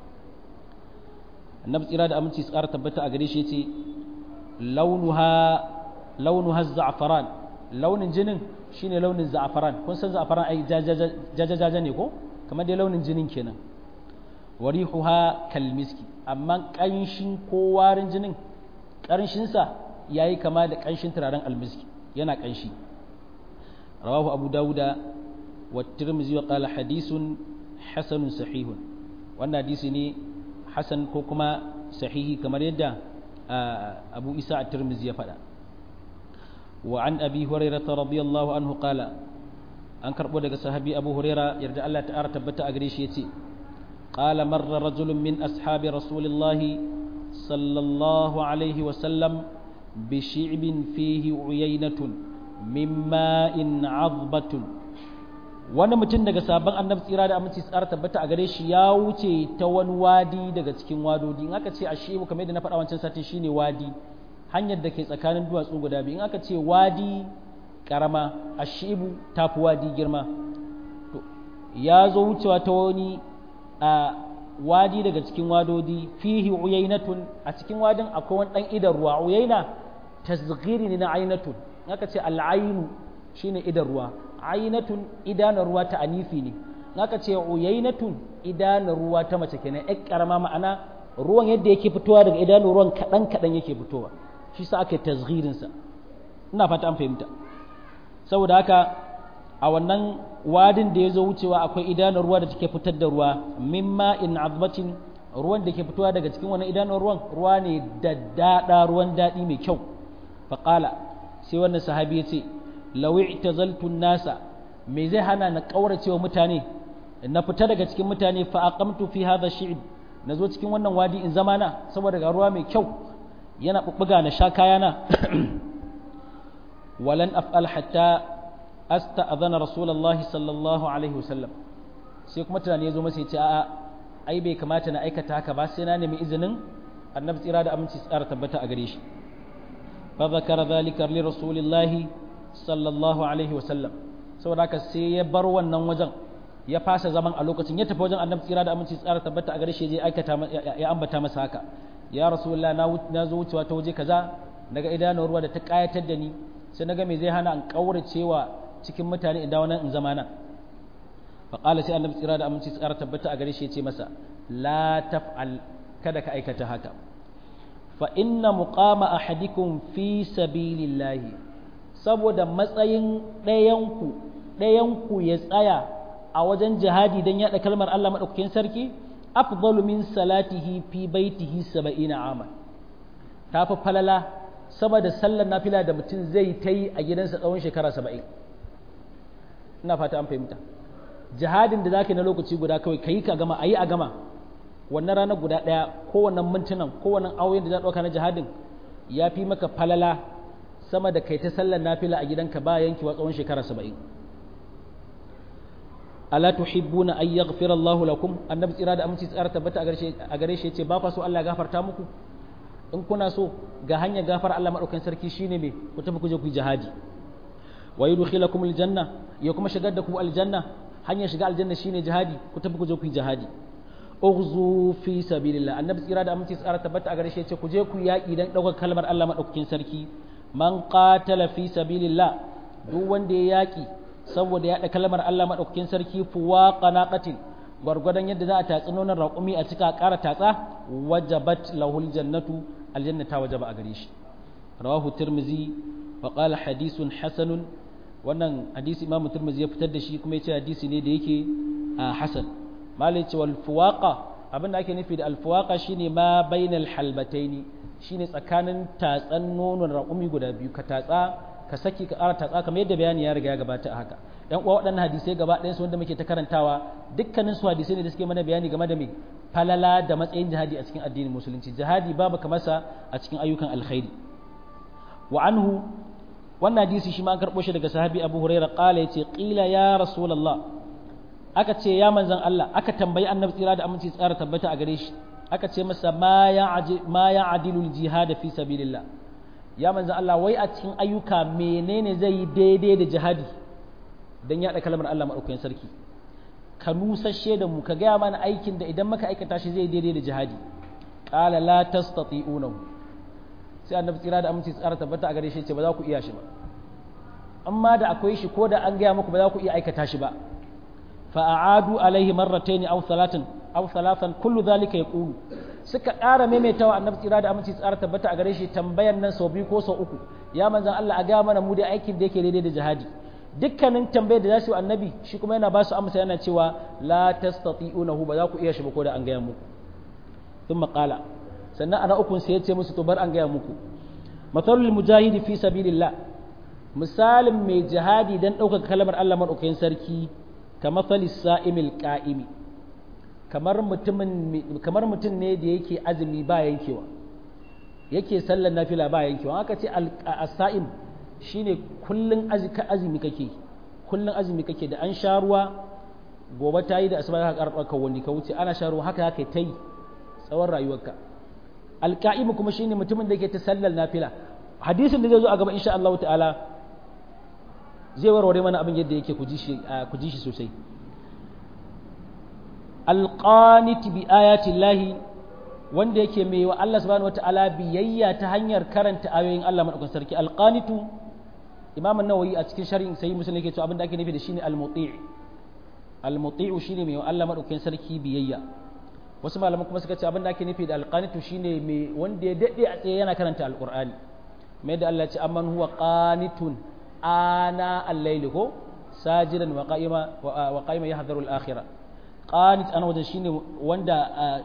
annabi tsira da aminci su ƙara tabbata a gare shi yace launuha za'afaran launin jinin shine launin za'afaran kun san za'afaran ai jajajaja ne ko kamar dai launin jinin kenan warihuha kalmiski amma kanshin ko warin jinin kanshin sa yayi kama da kanshin turaren almiski yana kanshi rawahu abu dauda والترمذي وقال حديث حسن صحيح wannan hadisi ne hasan ko kuma sahihi kamar yadda Abu Isa at-Tirmidhi ya faɗa wa an Abi Hurairah radiyallahu anhu qala an karbo daga sahabi Abu Hurairah yarda Allah ta'ala tabbata a gare shi yace qala marra rajulun min ashabi rasulillahi sallallahu alaihi wa sallam bi shi'bin fihi uyaynatun mimma in 'azbatun wani mutum daga sabon annabi tsira da aminci tsara tabbata a gare shi ya wuce ta wani wadi daga cikin wadodi in aka ce ashebu kamar yadda na faɗa wancan satin shine wadi hanyar da ke tsakanin duwatsu guda biyu in aka ce wadi karama ashebu tafi wadi girma to ya zo wucewa ta wani a wadi daga cikin wadodi fihi uyainatun a cikin wadin akwai wani dan idan ruwa uyaina tasghiri ne na ainatun in aka ce al'ainu shine idan ruwa ainatun idanar ruwa ta anifi ne naka ce uyainatun idanun ruwa ta mace kenan ƴar karama ma'ana ruwan yadda yake fitowa daga idanun ruwan kaɗan kaɗan yake fitowa shi sa aka yi tasghirin sa ina fata an fahimta saboda haka a wannan wadin da ya zo wucewa akwai idanun ruwa da take fitar da ruwa mimma in azbatin ruwan da ke fitowa daga cikin wannan idanun ruwa ne daddada ruwan daɗi mai kyau faƙala sai wannan sahabi ya ce lawi tazaltun nasa me zai hana na ƙauracewa mutane na fita daga cikin mutane fa aqamtu fi hadha shi'b na zo cikin wannan wadi in zama na saboda ga ruwa mai kyau yana bubbuga na sha kayana walan af'al hatta asta'adhana rasulullahi sallallahu alaihi wasallam sai kuma tunani ya zo masa ya ce a'a ai bai kamata na aikata haka ba sai na nemi izinin annabi tsira da aminci tsara tabbata a gare shi fa zakara zalika li rasulillahi sallallahu alaihi wasallam saboda haka sai ya bar wannan wajen ya fasa zaman a lokacin ya tafi wajen annabi tsira da aminci tsara tabbata a gare shi ya aikata ya ambata masa haka ya rasulullah na zo wucewa ta waje kaza daga idanun ruwa da ta kayatar da ni sai naga me zai hana an kauracewa cikin mutane in dawo nan in zama nan fa qala sai annabi tsira da aminci tsara tabbata a gare shi ya ce masa la taf'al kada ka aikata haka fa inna muqama ahadikum fi sabilillahi saboda matsayin ɗayanku ya tsaya a wajen jihadi don yaɗa kalmar Allah maɗaukakin sarki afdalu min salatihi fi baitihi 70 ama ta fi falala sama da sallar nafila da mutum zai ta yi a gidansa tsawon shekara 70 ina fata an fahimta jihadin da zaka yi na lokaci guda kawai ka yi ka gama a yi a gama wannan ranar guda ɗaya kowannan mintunan kowannan awoyin da za ɗauka na jihadin ya fi maka falala sama da kai ta sallar nafila a gidanka ba yankewa tsawon shekara 70 ala tuhibbuna an yaghfira Allahu lakum annabi tsira da aminci tsara tabbata a gare shi yace ba fa so Allah ya gafarta muku in kuna so ga hanyar gafar Allah madaukakin sarki shine me ku tafi ku je ku yi jihadi wa yudkhilakum aljanna ya kuma shigar da ku aljanna hanyar shiga aljanna shine jihadi ku tafi ku je ku yi jihadi ughzu fi sabilillah annabi tsira da aminci tsara tabbata a gare shi yace ku je ku yaki dan daukar kalmar Allah madaukakin sarki man qatala fi sabilillah duk wanda ya yaki saboda ya da kalmar Allah madaukakin sarki fuwa qanaqatin gwargwadon yadda za a tatsi nonon raƙumi a cika ƙara tatsa wajabat lahul jannatu aljanna ta wajaba a gare shi rawahu tirmizi wa qala hadithun hasanun wannan hadisi imamu tirmizi ya fitar da shi kuma yace hadisi ne da yake hasan malai ce wal fuwaqa abinda ake nufi da al fuwaqa shine ma bainal halbataini shine tsakanin tatsan nonon raƙumi guda biyu ka tatsa ka saki ka ƙara tatsa kamar yadda bayani ya riga ya gabata a haka ɗan uwa waɗannan hadisai gaba ɗayan su wanda muke ta karantawa dukkanin su hadisai ne da suke mana bayani game da me falala da matsayin jihadi a cikin addinin musulunci jihadi babu kamar sa a cikin ayyukan alkhairi wa anhu wannan hadisi shi ma an karɓo shi daga sahabi Abu Hurairah qala yace qila ya rasulullah aka ce ya manzon Allah aka tambayi annabi tsira da aminci tsara tabbata a gare shi aka ce masa ma ya adilul jihad fi sabilillah ya manzan Allah wai a cikin ayyuka menene zai yi daidai da jihadi don yaɗa kalmar Allah maɗaukakin sarki ka nusashe da mu ka gaya mana aikin da idan maka aikata shi zai daidai da jihadi qala la tastati'unahu sai annabi tsira da aminci tsara tabbata a gare shi ce ba za ku iya shi ba amma da akwai shi ko da an gaya muku ba za ku iya aikata shi ba fa a'adu alaihi marratayn aw thalathan kullu dhalika yaqulu suka ƙara maimaitawa annabi tsira da aminci tsara tabbata a gare shi tambayar nan sau biyu ko sau uku ya manzan Allah a gaya mana mu da aikin da yake daidai da jihadi dukkanin tambayar da za su yi annabi shi kuma yana ba su amsa yana cewa la tastati'unahu ba za ku iya shi ba ko da an gaya muku thumma qala sannan ana ukun sai ya ce musu to bar an gaya muku mathalul mujahidi fi sabilillah misalin mai jihadi dan ɗaukaka kalmar Allah madaukakin sarki kamathalis sa'imil qa'imi kamar mutum ne da yake azumi ba yankewa yake sallar nafila ba yankewa aka ce as-sa'im shine kullun azumi kake da an sha ruwa gobe tayi da asuba ka karba ka wani ka wuce ana sha ruwa haka ta yi tsawon rayuwarka al-qa'im kuma shine mutumin da yake ta sallar nafila hadisin da zai zo a gaba insha Allah ta'ala zai warware mana abin yadda yake ku ji shi sosai alqanit bi ayati llahi wanda yake mai wa Allah subhanahu wataala biyayya ta hanyar karanta ayoyin Allah madaukakin sarki alqanitu imam an-nawawi a cikin sharhin sahih muslim yake cewa abinda ake nufi da shine al-muti' al-muti'u shine mai Allah madaukakin sarki biyayya wasu malaman kuma suka ce abin da ake nufi da al-qanitu shine mai wanda ya dade a tsaye yana karanta al-qur'ani mai da Allah ya ce amman huwa qanitun ana al-layli ko sajidan wa qa'ima yahdharu al-akhirah qanit ana wajen shine wanda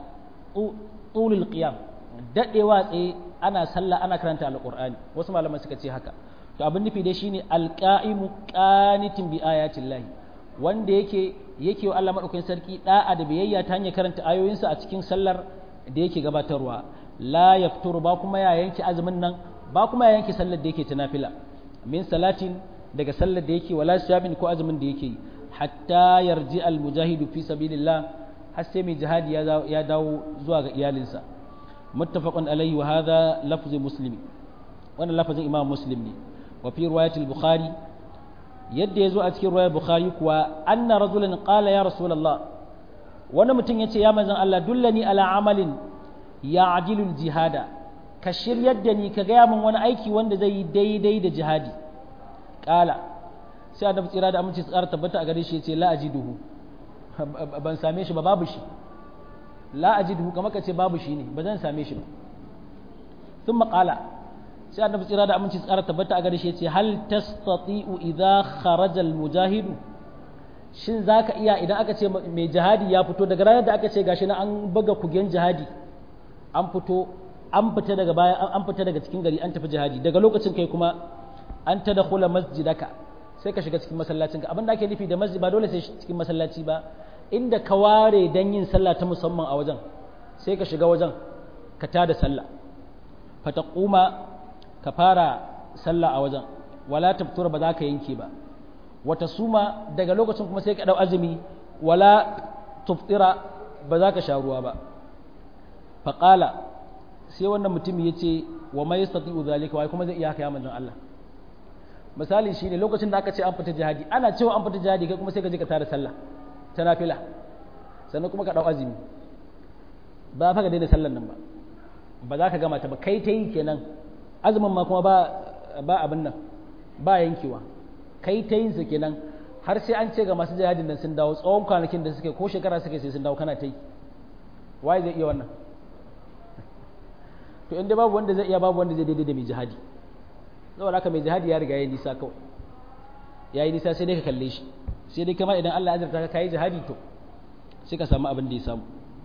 tulul qiyam dadewa tsaye ana sallah ana karanta al-qur'ani wasu malaman suka ce haka to abin nufi dai shine al-qa'imu qanitin bi ayatillahi wanda yake wa Allah madaukakin sarki da'a da biyayya ta hanyar karanta ayoyinsa a cikin sallar da yake gabatarwa la yafturu ba kuma ya yanke azumin nan ba kuma ya yanke sallar da yake ta nafila min salatin daga sallar da yake wala siyabin ko azumin da yake hatta yarji al mujahidu fi sabilillah har sai mai jihadi ya dawo zuwa ga iyalinsa muttafaqun alayhi wa hadha lafzu muslimi wannan lafazin imam muslim ne wa fi riwayat al bukhari yadda ya zo a cikin ruwayar bukhari kuwa anna rajulun qala ya rasulullah wani mutum yace ya manzon Allah dullani ala amalin ya'dilul jihada ka shiryar da ni ka gaya min wani aiki wanda zai yi daidai da jihadi qala sai annabi tsira da aminci tsara tabbata a gare shi yace la ajiduhu ban same shi ba babu shi la ajiduhu kamar ka ce babu shi ne ba zan same shi ba thumma qala sai annabi tsira da aminci tsara tabbata a gare shi yace hal tastati'u idha kharaja al mujahidu shin zaka iya idan aka ce mai jihadi ya fito daga ranar da aka ce gashi na an buga kugen jihadi an fita daga baya an fita daga cikin gari an tafi jihadi daga lokacin kai kuma an tadkhula masjidaka sai ka shiga cikin masallacin ka abinda ake nufi da masjid ba dole sai cikin masallaci ba inda ka ware dan yin sallah ta musamman a wajen sai ka shiga wajen ka tada sallah fataquma ka fara sallah a wajen wala tabtura ba za ka yanke ba wata suma daga lokacin kuma sai ka dau azumi wala tuftira ba za ka sha ruwa ba faqala sai wannan mutum ya ce wa mai yastati'u zalika wai kuma zai iya haka ya manzon Allah misali shine lokacin da aka ce an fita jihadi ana cewa an fita jihadi kai kuma sai ka je ka tara sallah ta nafila sannan kuma ka dau azumi ba fa ka daina sallan nan ba za ka gama ta ba kai ta yi kenan azumin ma kuma ba abin nan ba yankewa kai ta yin su kenan har sai an ce ga masu jihadin nan sun dawo tsawon kwanakin da suke ko shekara suke sai sun dawo kana ta yi waye zai iya wannan to inda babu wanda zai iya babu wanda zai daidai da mai jihadi saboda haka mai jihadi ya riga ya yi nisa kawai ya yi nisa sai dai ka kalle shi sai dai kamar idan Allah ya azurta ka kai jihadi to sai ka samu abin da ya samu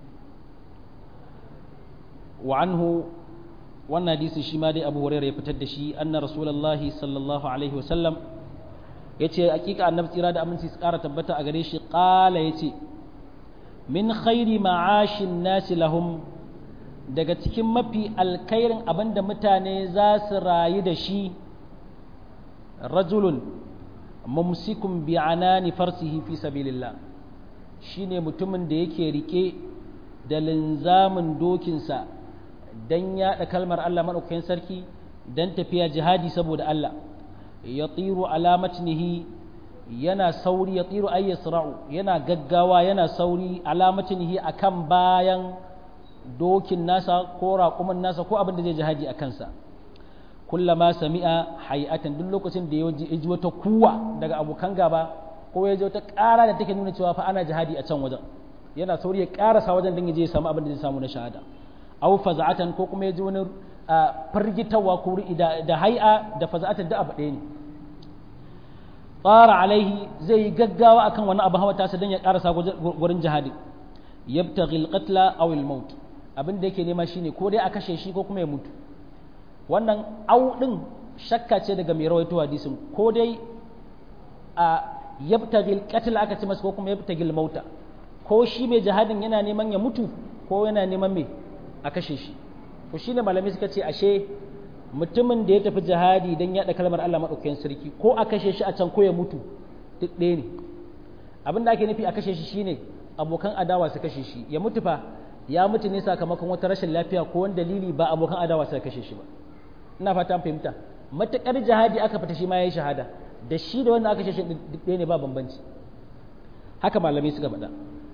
wa anhu wannan hadisi shi ma dai Abu Hurairah ya fitar da shi anna Rasulullahi sallallahu alaihi wa sallam yace hakika annabi tsira da aminci su kara tabbata a gare shi qala yace min khairi ma'ashin nasi lahum daga cikin mafi alkhairin abinda mutane za su rayu da shi rajulun mumsikun bi anani farsihi fi sabilillah shine mutumin da yake rike da linzamin dokinsa dan yaɗa kalmar Allah madaukakin sarki dan tafiya jihadi saboda Allah yatiru ala matnihi yana sauri yatiru ay yasra'u yana gaggawa yana sauri ala matnihi akan bayan dokin nasa ko raƙumin nasa ko abin da zai jihadi a kansa kullama sami'a hay'atan duk lokacin da ya ji wata kuwa daga abokan gaba ko ya ji wata ƙara da take nuna cewa fa ana jihadi a can wajen yana sauri ya ƙarasa wajen don ya je ya samu abin da zai samu na shahada aw faza'atan ko kuma ya ji wani firgitawa ko da hay'a da faza'atan da abu ɗaya ne tsara alaihi zai yi gaggawa akan wani abu hawa tasa don ya ƙarasa gurin jihadi yabtaghi al-qatla aw al-maut abin da yake nema shine ko dai a kashe shi ko kuma ya mutu wannan au din shakka ce daga mai rawaito hadisin ko dai a yabtaghi al-qatl aka ce masa ko kuma yabtaghi al-mauta ko shi mai jihadin yana neman ya mutu ko yana neman me a kashe shi to shine malami suka ce ashe mutumin da ya tafi jihadi dan yaɗa kalmar Allah madaukakin sarki ko a kashe shi a can ko ya mutu duk ɗaya ne abin da ake nufi a kashe shi shine abokan adawa su kashe shi ya mutu fa ya mutu ne sakamakon wata rashin lafiya ko wani dalili ba abokan adawa su kashe shi ba ina fata an fahimta matakar jihadi aka fita shi ma yayi shahada da shi da wanda aka kashe shi duk ɗaya ne ba bambanci haka malamai suka faɗa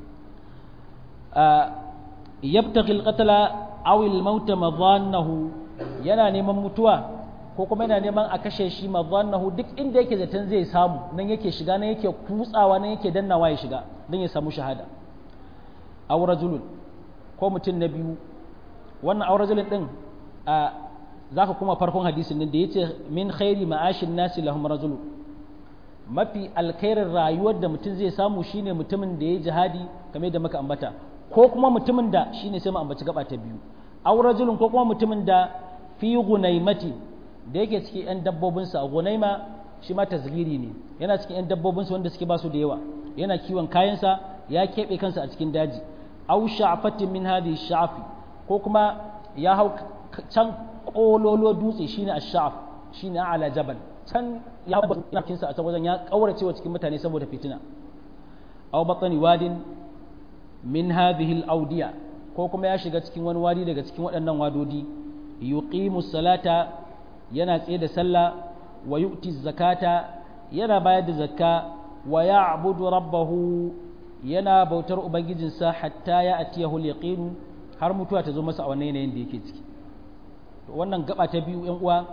yabtaghi al-qatla aw al-maut madhannahu yana neman mutuwa ko kuma yana neman a kashe shi madhannahu duk inda yake zaton zai samu nan yake shiga nan yake kutsawa nan yake dannawa ya shiga don ya samu shahada aw rajulun ko mutum na biyu wannan aw rajulun din zaka kuma farkon hadisin din da yace min khairi ma'ashin nasi lahum rajulun mafi alkhairin rayuwar da mutum zai samu shine mutumin da ya jihadi kamar da muka ambata ko kuma mutumin da shine sai mu ambaci gaba ta biyu aw rajulun ko kuma mutumin da fi gunaimati da yake cikin yan dabbobinsa gunaima shi ma tasgiri ne yana cikin yan dabbobinsa wanda suke basu da yawa yana kiwon kayansa ya keɓe kansa a cikin daji aw sha'fatin min hadhihi sha'fi ko kuma ya hau can kololo dutse shine ash-sha'f shine ala jabal can ya hau kinsa a can wajen ya kaurace wa cikin mutane saboda fitina aw batani wadin min hadhihi al-awdiya ko kuma ya shiga cikin wani wadi daga cikin waɗannan wadodi yuqimu salata yana tsaye da sallah wa yu'ti zakata yana bayar da zakka wa ya'budu rabbahu yana bautar ubangijinsa hatta ya atiyahu al-yaqin har mutuwa ta zo masa a wannan yanayin da yake ciki to wannan gaba ta biyu ƴan uwa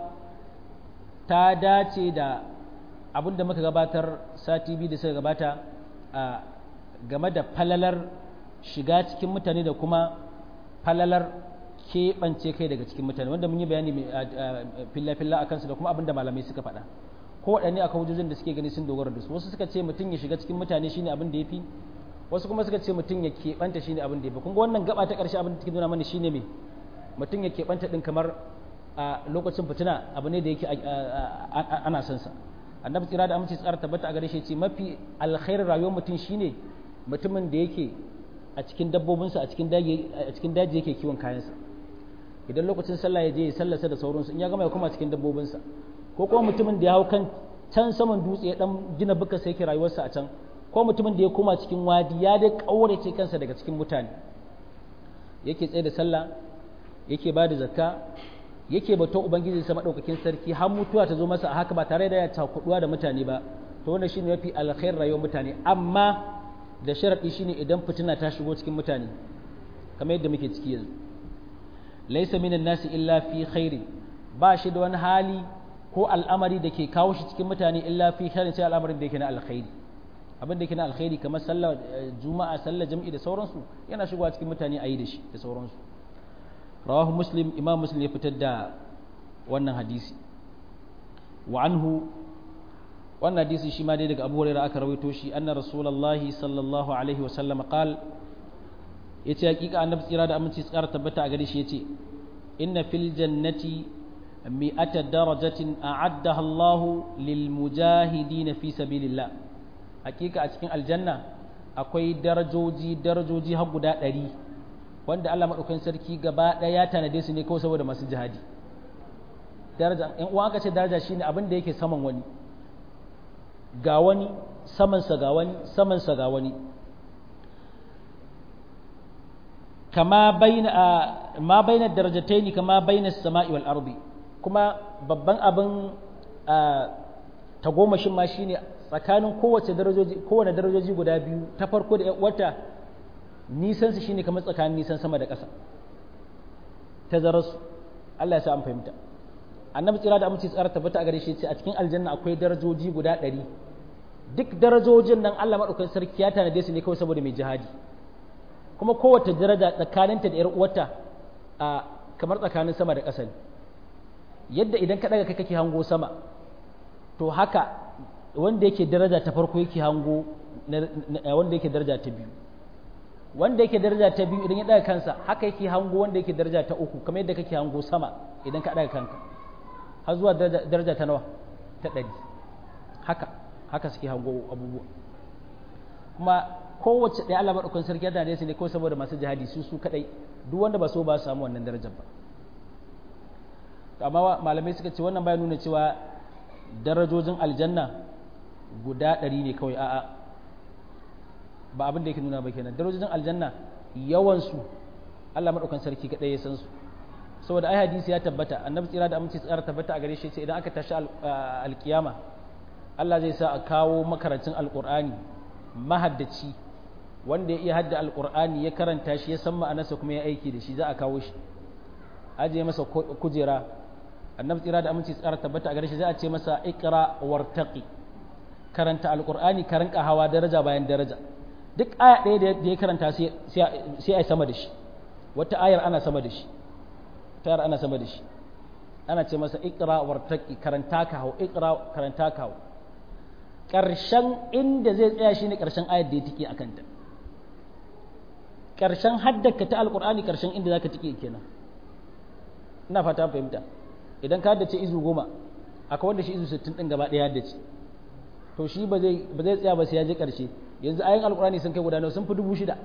ta dace da abin da muka gabatar sati biyu da suka gabata game da falalar shiga cikin mutane da kuma falalar keɓance kai daga cikin mutane wanda mun yi bayani filla-filla a kansu da kuma abin da malamai suka faɗa ko waɗanne akwai hujjojin da suke gani sun dogara da su wasu suka ce mutum ya shiga cikin mutane shine abin da ya fi wasu kuma suka ce mutum ya keɓanta shine abin da ya fi kun ga wannan gaba ta ƙarshe abin da take nuna mana shine me mutum ya keɓanta ɗin kamar a lokacin fitina abu ne da yake ana son sa annabi tsira da aminci tsara tabbata a gare shi ce mafi alkhairin rayuwar mutum shine mutumin da yake a cikin dabbobinsa a cikin daji yake kiwon kayansa idan lokacin sallah ya je ya sallarsa da sauransu in ya gama ya koma cikin dabbobinsa ko kuma mutumin da ya hau kan can saman dutse ya dan gina bukka sai yake rayuwarsa a can ko mutumin da ya koma cikin wadi ya dai kaurace kansa daga cikin mutane yake tsaye da sallah yake ba da zakka yake bato ubangiji sa madaukakin sarki har mutuwa ta zo masa a haka ba tare da ya cakuduwa da mutane ba to wannan shine mafi alkhair rayuwar mutane amma da sharadi shine idan fitina ta shigo cikin mutane kamar yadda muke ciki yanzu laysa minan nasi illa fi khairi ba shi da wani hali ko al'amari da ke kawo shi cikin mutane illa fi khairin sai al'amarin da yake na alkhairi abin da yake na alkhairi kamar sallar juma'a sallar jam'i da sauransu yana shigowa cikin mutane a yi da shi da sauransu rawahu muslim imam muslim ya fitar da wannan hadisi wa anhu wannan hadisi shi ma dai daga abu hurairah aka rawaito shi anna rasulullahi sallallahu alaihi wa sallam qal yace hakika annabi tsira da aminci tsara tabbata a gare shi yace inna fil jannati mi'ata darajatin a'addaha Allah lil mujahidin fi sabilillah hakika a cikin aljanna akwai darajoji har guda 100 wanda Allah madaukakin sarki gaba daya ya tanade su ne kawai saboda masu jihadi daraja in uwa aka ce daraja shine abin da yake saman wani ga wani saman sa ga wani saman sa ga wani kama baina ma baina darajataini kama baina as-sama'i wal ardi kuma babban abin tagomashin ma shine tsakanin kowane darajoji guda biyu ta farko da wata nisan su shine kamar tsakanin nisan sama da ƙasa tazararsu Allah ya sa an fahimta annabi tsira da aminci tsara tabbata a gare shi ce a cikin aljanna akwai darajoji guda 100 duk darajojin nan Allah madaukakin sarki ya tanade su ne kawai saboda mai jihadi kuma kowace daraja tsakaninta da 'yar uwarta kamar tsakanin sama da ƙasa ne yadda idan ka daga kai kake hango sama to haka wanda yake daraja ta farko yake hango wanda yake daraja ta biyu wanda yake daraja ta biyu idan ya daga kansa haka yake hango wanda yake daraja ta uku kamar yadda kake hango sama idan ka daga kanka har zuwa daraja ta nawa ta 100 haka suke hango abubuwa kuma kowace ɗaya Allah maɗaukakin sarki yana da su ne kawai saboda masu jihadi su kadai duk wanda ba so ba su samu wannan darajar ba amma malamai suka ce wannan baya nuna cewa darajojin aljanna guda 100 ne kawai a'a ba abin da yake nuna ba kenan darajojin aljanna yawansu Allah maɗaukakin sarki kadai ya san su saboda ai hadisi ya tabbata annabi tsira da aminci tsara tabbata a gare shi ce idan aka tashi alkiyama Allah zai sa a kawo makarancin alqur'ani mahaddaci wanda ya iya hadda alqur'ani ya karanta shi ya san ma'anarsa kuma ya aiki da shi za a kawo shi aje masa kujera annabi tsira da aminci tsara tabbata a gare shi za a ce masa iqra wartaqi karanta alqur'ani ka rinka hawa daraja bayan daraja duk aya ɗaya da ya karanta sai a yi sama da shi wata ayar ana sama da shi ana ce masa iqra wartaqi karanta ka hau iqra karanta ka hau ƙarshen inda zai tsaya shine ƙarshen ayar da ya tike akan ta ƙarshen haddaka ta alqur'ani ƙarshen inda zaka tike kenan ina fata fahimta idan ka haddace izu 10 akwai wanda shi izu 60 din gaba ɗaya haddace to shi ba zai tsaya ba sai ya je ƙarshe yanzu ayin alqur'ani sun kai guda nawa sun fi 6,000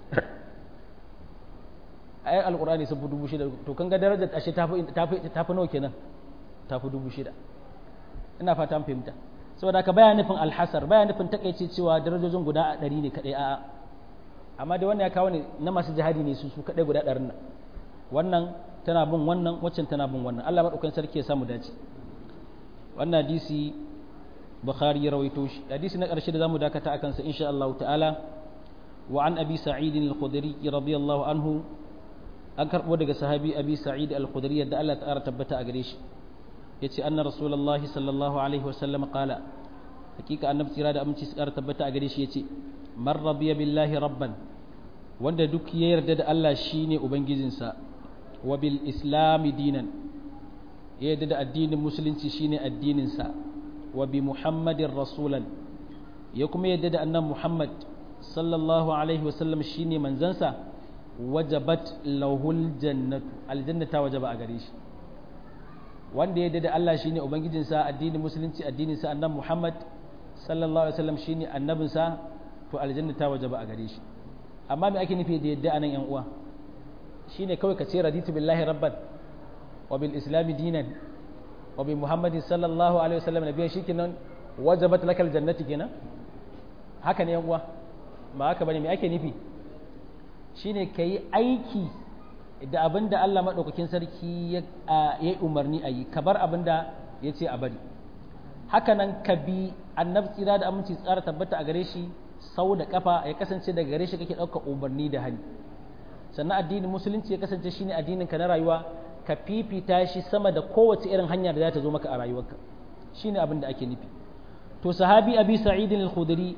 ayin alqur'ani sun fi 6,000 to kan ga darajar ashe tafi nawa kenan tafi 6,000 ina fata fahimta saboda haka baya nufin alhasar baya nufin takeice cewa darajojin guda 100 ne kadai a'a amma dai wannan ya kawo ne na masu jihadi ne su kadai guda 100 nan wannan tana bin wannan waccan tana bin wannan Allah madaukakin sarki ya samu dace wannan hadisi Bukhari ya rawaito shi hadisi na ƙarshe da zamu dakata akan sa insha Allah ta'ala wa an abi sa'id al-khudri radiyallahu anhu an karbo daga sahabi abi sa'id al-khudri da Allah ta'ala tabbata a gare shi yace anna rasulullahi sallallahu alaihi wasallam qala hakika annabi tsira da aminci su tabbata a gare shi yace man radiya billahi rabban wanda duk ya yarda da Allah shine ubangijinsa wa bil islami dinan ya yarda da addinin musulunci shine addinin sa wa bi muhammadin rasulan ya kuma yarda da annabi muhammad sallallahu alaihi wasallam shine manzansa wajabat lahul jannatu aljannata wajaba a gare shi wanda ya da Allah shine ubangijinsa addinin musulunci addinin sa annabi Muhammad sallallahu alaihi wasallam shine annabinsa to aljanna ta wajaba a gare shi amma me ake nufi da yadda anan yan uwa shine kawai ka ce raditu billahi rabban wa bil islam dinan wa bi muhammadin sallallahu alaihi wasallam nabiyyan shikenan wajabat lakal jannati kenan haka ne yan uwa ba haka bane me ake nufi shine kai aiki da abin da Allah maɗaukakin sarki ya yi umarni a yi ka bar abin da ya ce a bari hakanan ka bi annabi tsira da aminci tsara tabbata a gare shi sau da kafa ya kasance daga gare shi kake ɗauka umarni da hali sannan addinin musulunci ya kasance shine addinin ka na rayuwa ka fifita shi sama da kowace irin hanya da za ta zo maka a rayuwarka shine abin da ake nufi to sahabi abi sa'id al-khudri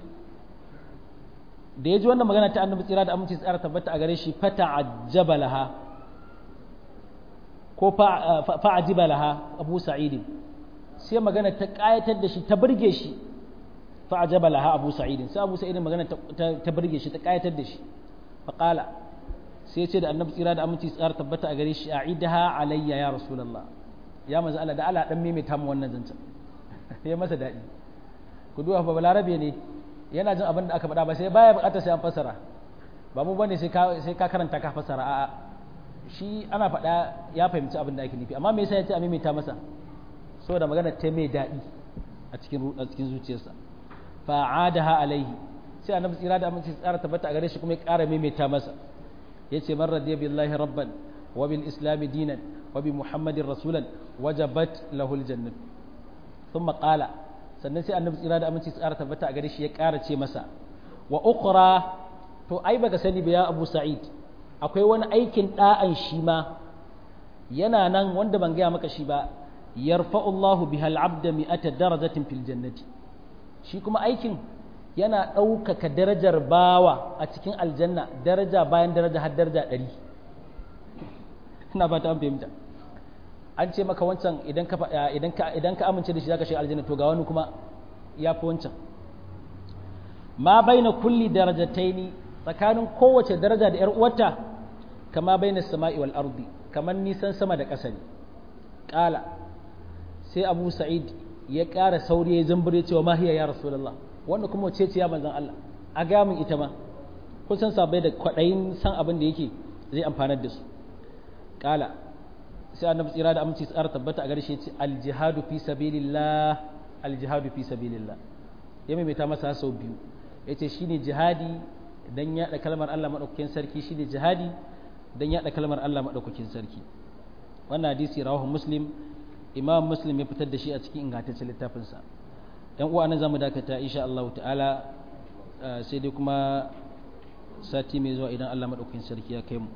da ya ji wannan magana ta annabi tsira da aminci tsara tabbata a gare shi fata'ajjaba laha ko fa'ajiba laha abu sa'idin sai magana ta kayatar da shi ta burge shi fa'ajaba laha abu sa'idin sai abu sa'idin magana ta burge shi ta kayatar da shi faqala sai ce da annabi tsira da aminci tsara tabbata a gare shi a'idaha alayya ya rasulullah ya manzo Allah da Allah dan maimaita mu wannan zancen ya masa dadi ku duba fa balarabe ne yana jin abin da aka faɗa ba sai baya bukatar sai an fassara ba mu bane sai ka karanta ka fassara a'a shi ana faɗa ya fahimci abin da ake nufi amma me yasa ya ce a maimaita masa saboda magana ta mai daɗi a cikin zuciyarsa fa'adaha alaihi sai annabi tsira da aminci tsara tabbata a gare shi kuma ya ƙara maimaita masa yace man radiya billahi rabban wa bil islam dinan wa bi muhammadin rasulan wajabat lahul jannah thumma qala sannan sai annabi tsira da aminci tsara tabbata a gare shi ya ƙara ce masa wa ukhra to ai baka sani ba ya abu sa'id akwai wani aikin da'an shi ma yana nan wanda ban gaya maka shi ba yarfa'u Allahu biha al-'abda mi'ata darajatin fil jannati shi kuma aikin yana ɗaukaka darajar bawa a cikin aljanna daraja bayan daraja har daraja 100 ina fata an fahimta an ce maka wancan idan ka amince da shi zaka shiga aljanna to ga wani kuma ya fi wancan ma baina kulli darajataini tsakanin kowace daraja da 'yar uwarta kama baina sama'i wal ardi kamar nisan sama da ƙasa ne ƙala sai abu sa'id ya ƙara sauri ya zambure cewa ma hiya ya rasulullah wanda kuma wace ce ya manzon Allah a ga min ita ma kun san sabai da kwaɗayin san abin da yake zai amfanar da su ƙala sai annabi tsira da aminci tsara tabbata a garshe ce aljihadu fi sabilillah aljihadu fi sabilillah ya maimaita masa sau biyu yace shine jihadi dan yaɗa kalmar Allah madaukakin sarki shine jihadi dan yaɗa kalmar Allah madaukakin sarki wannan hadisi rawahu muslim imam muslim ya fitar da shi a cikin ingantaccen littafinsa yan uwa nan zamu dakata insha Allah ta'ala sai dai kuma sati mai zuwa idan Allah madaukakin sarki ya kai mu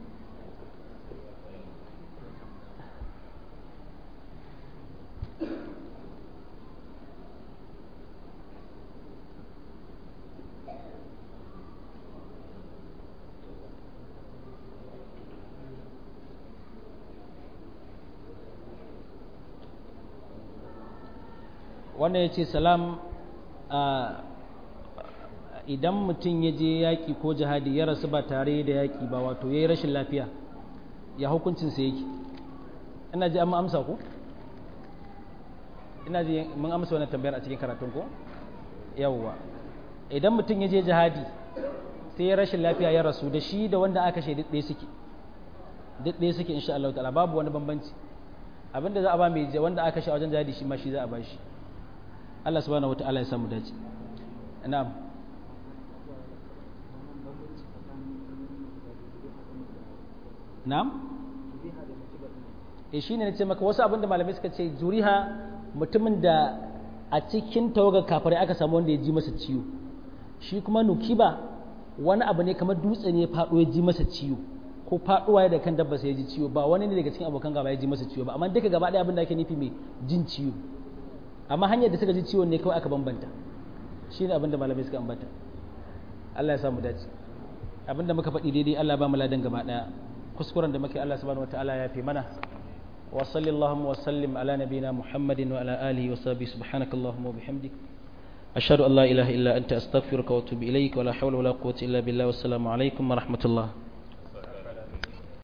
wannan ya ce salam, idan mutum ya je yaƙi ko jihadi ya rasu ba tare da yaƙi ba, wato ya yi rashin lafiya, ya hukuncinsa yake? Ina ji an amsa ko? Ina ji mun amsa wannan tambayar a cikin karatun ko? Yawwa, idan mutum ya je jihadi sai ya rashin lafiya ya rasu, da shi da wanda aka shaidi ɗaya suke, duk ɗaya suke insha Allah ta'ala, babu wani bambanci. Abinda za a ba mai wanda aka sha wajen jihadi shi ma shi za a ba shi. Allah subhanahu wata'ala ya samu dace. Na'am. Na'am. Shine nace maka wasu abinda malamai suka ce zuriha mutumin da a cikin tawagar kafirai aka samu wanda ya ji masa ciwo, shi kuma nukiba wani abu ne kamar dutse ne ya faɗo ya ji masa ciwo, ko faɗuwa da kan dabba sai ya ji ciwo, ba wani ne daga cikin abokan gaba ya ji masa ciwo ba, amma duka gaba ɗaya abin da ake nufi mai jin ciwo, amma hanyar da suka ji ciwon ne kawai aka bambanta. Shi ne abin da malamai suka ambata. Allah ya samu dace. Abin da muka faɗi daidai Allah ba mu ladan gaba ɗaya, kuskuren da muke Allah subhanahu wataala ya fi mana. Wa sallallahu wa sallim ala nabiyina Muhammadin wa ala alihi wa sahbihi subhanakallahumma wa bihamdik ashhadu an la ilaha illa anta astaghfiruka wa atubu ilayk wa la hawla wa la quwwata illa billah. Wassalamu alaikum wa rahmatullah.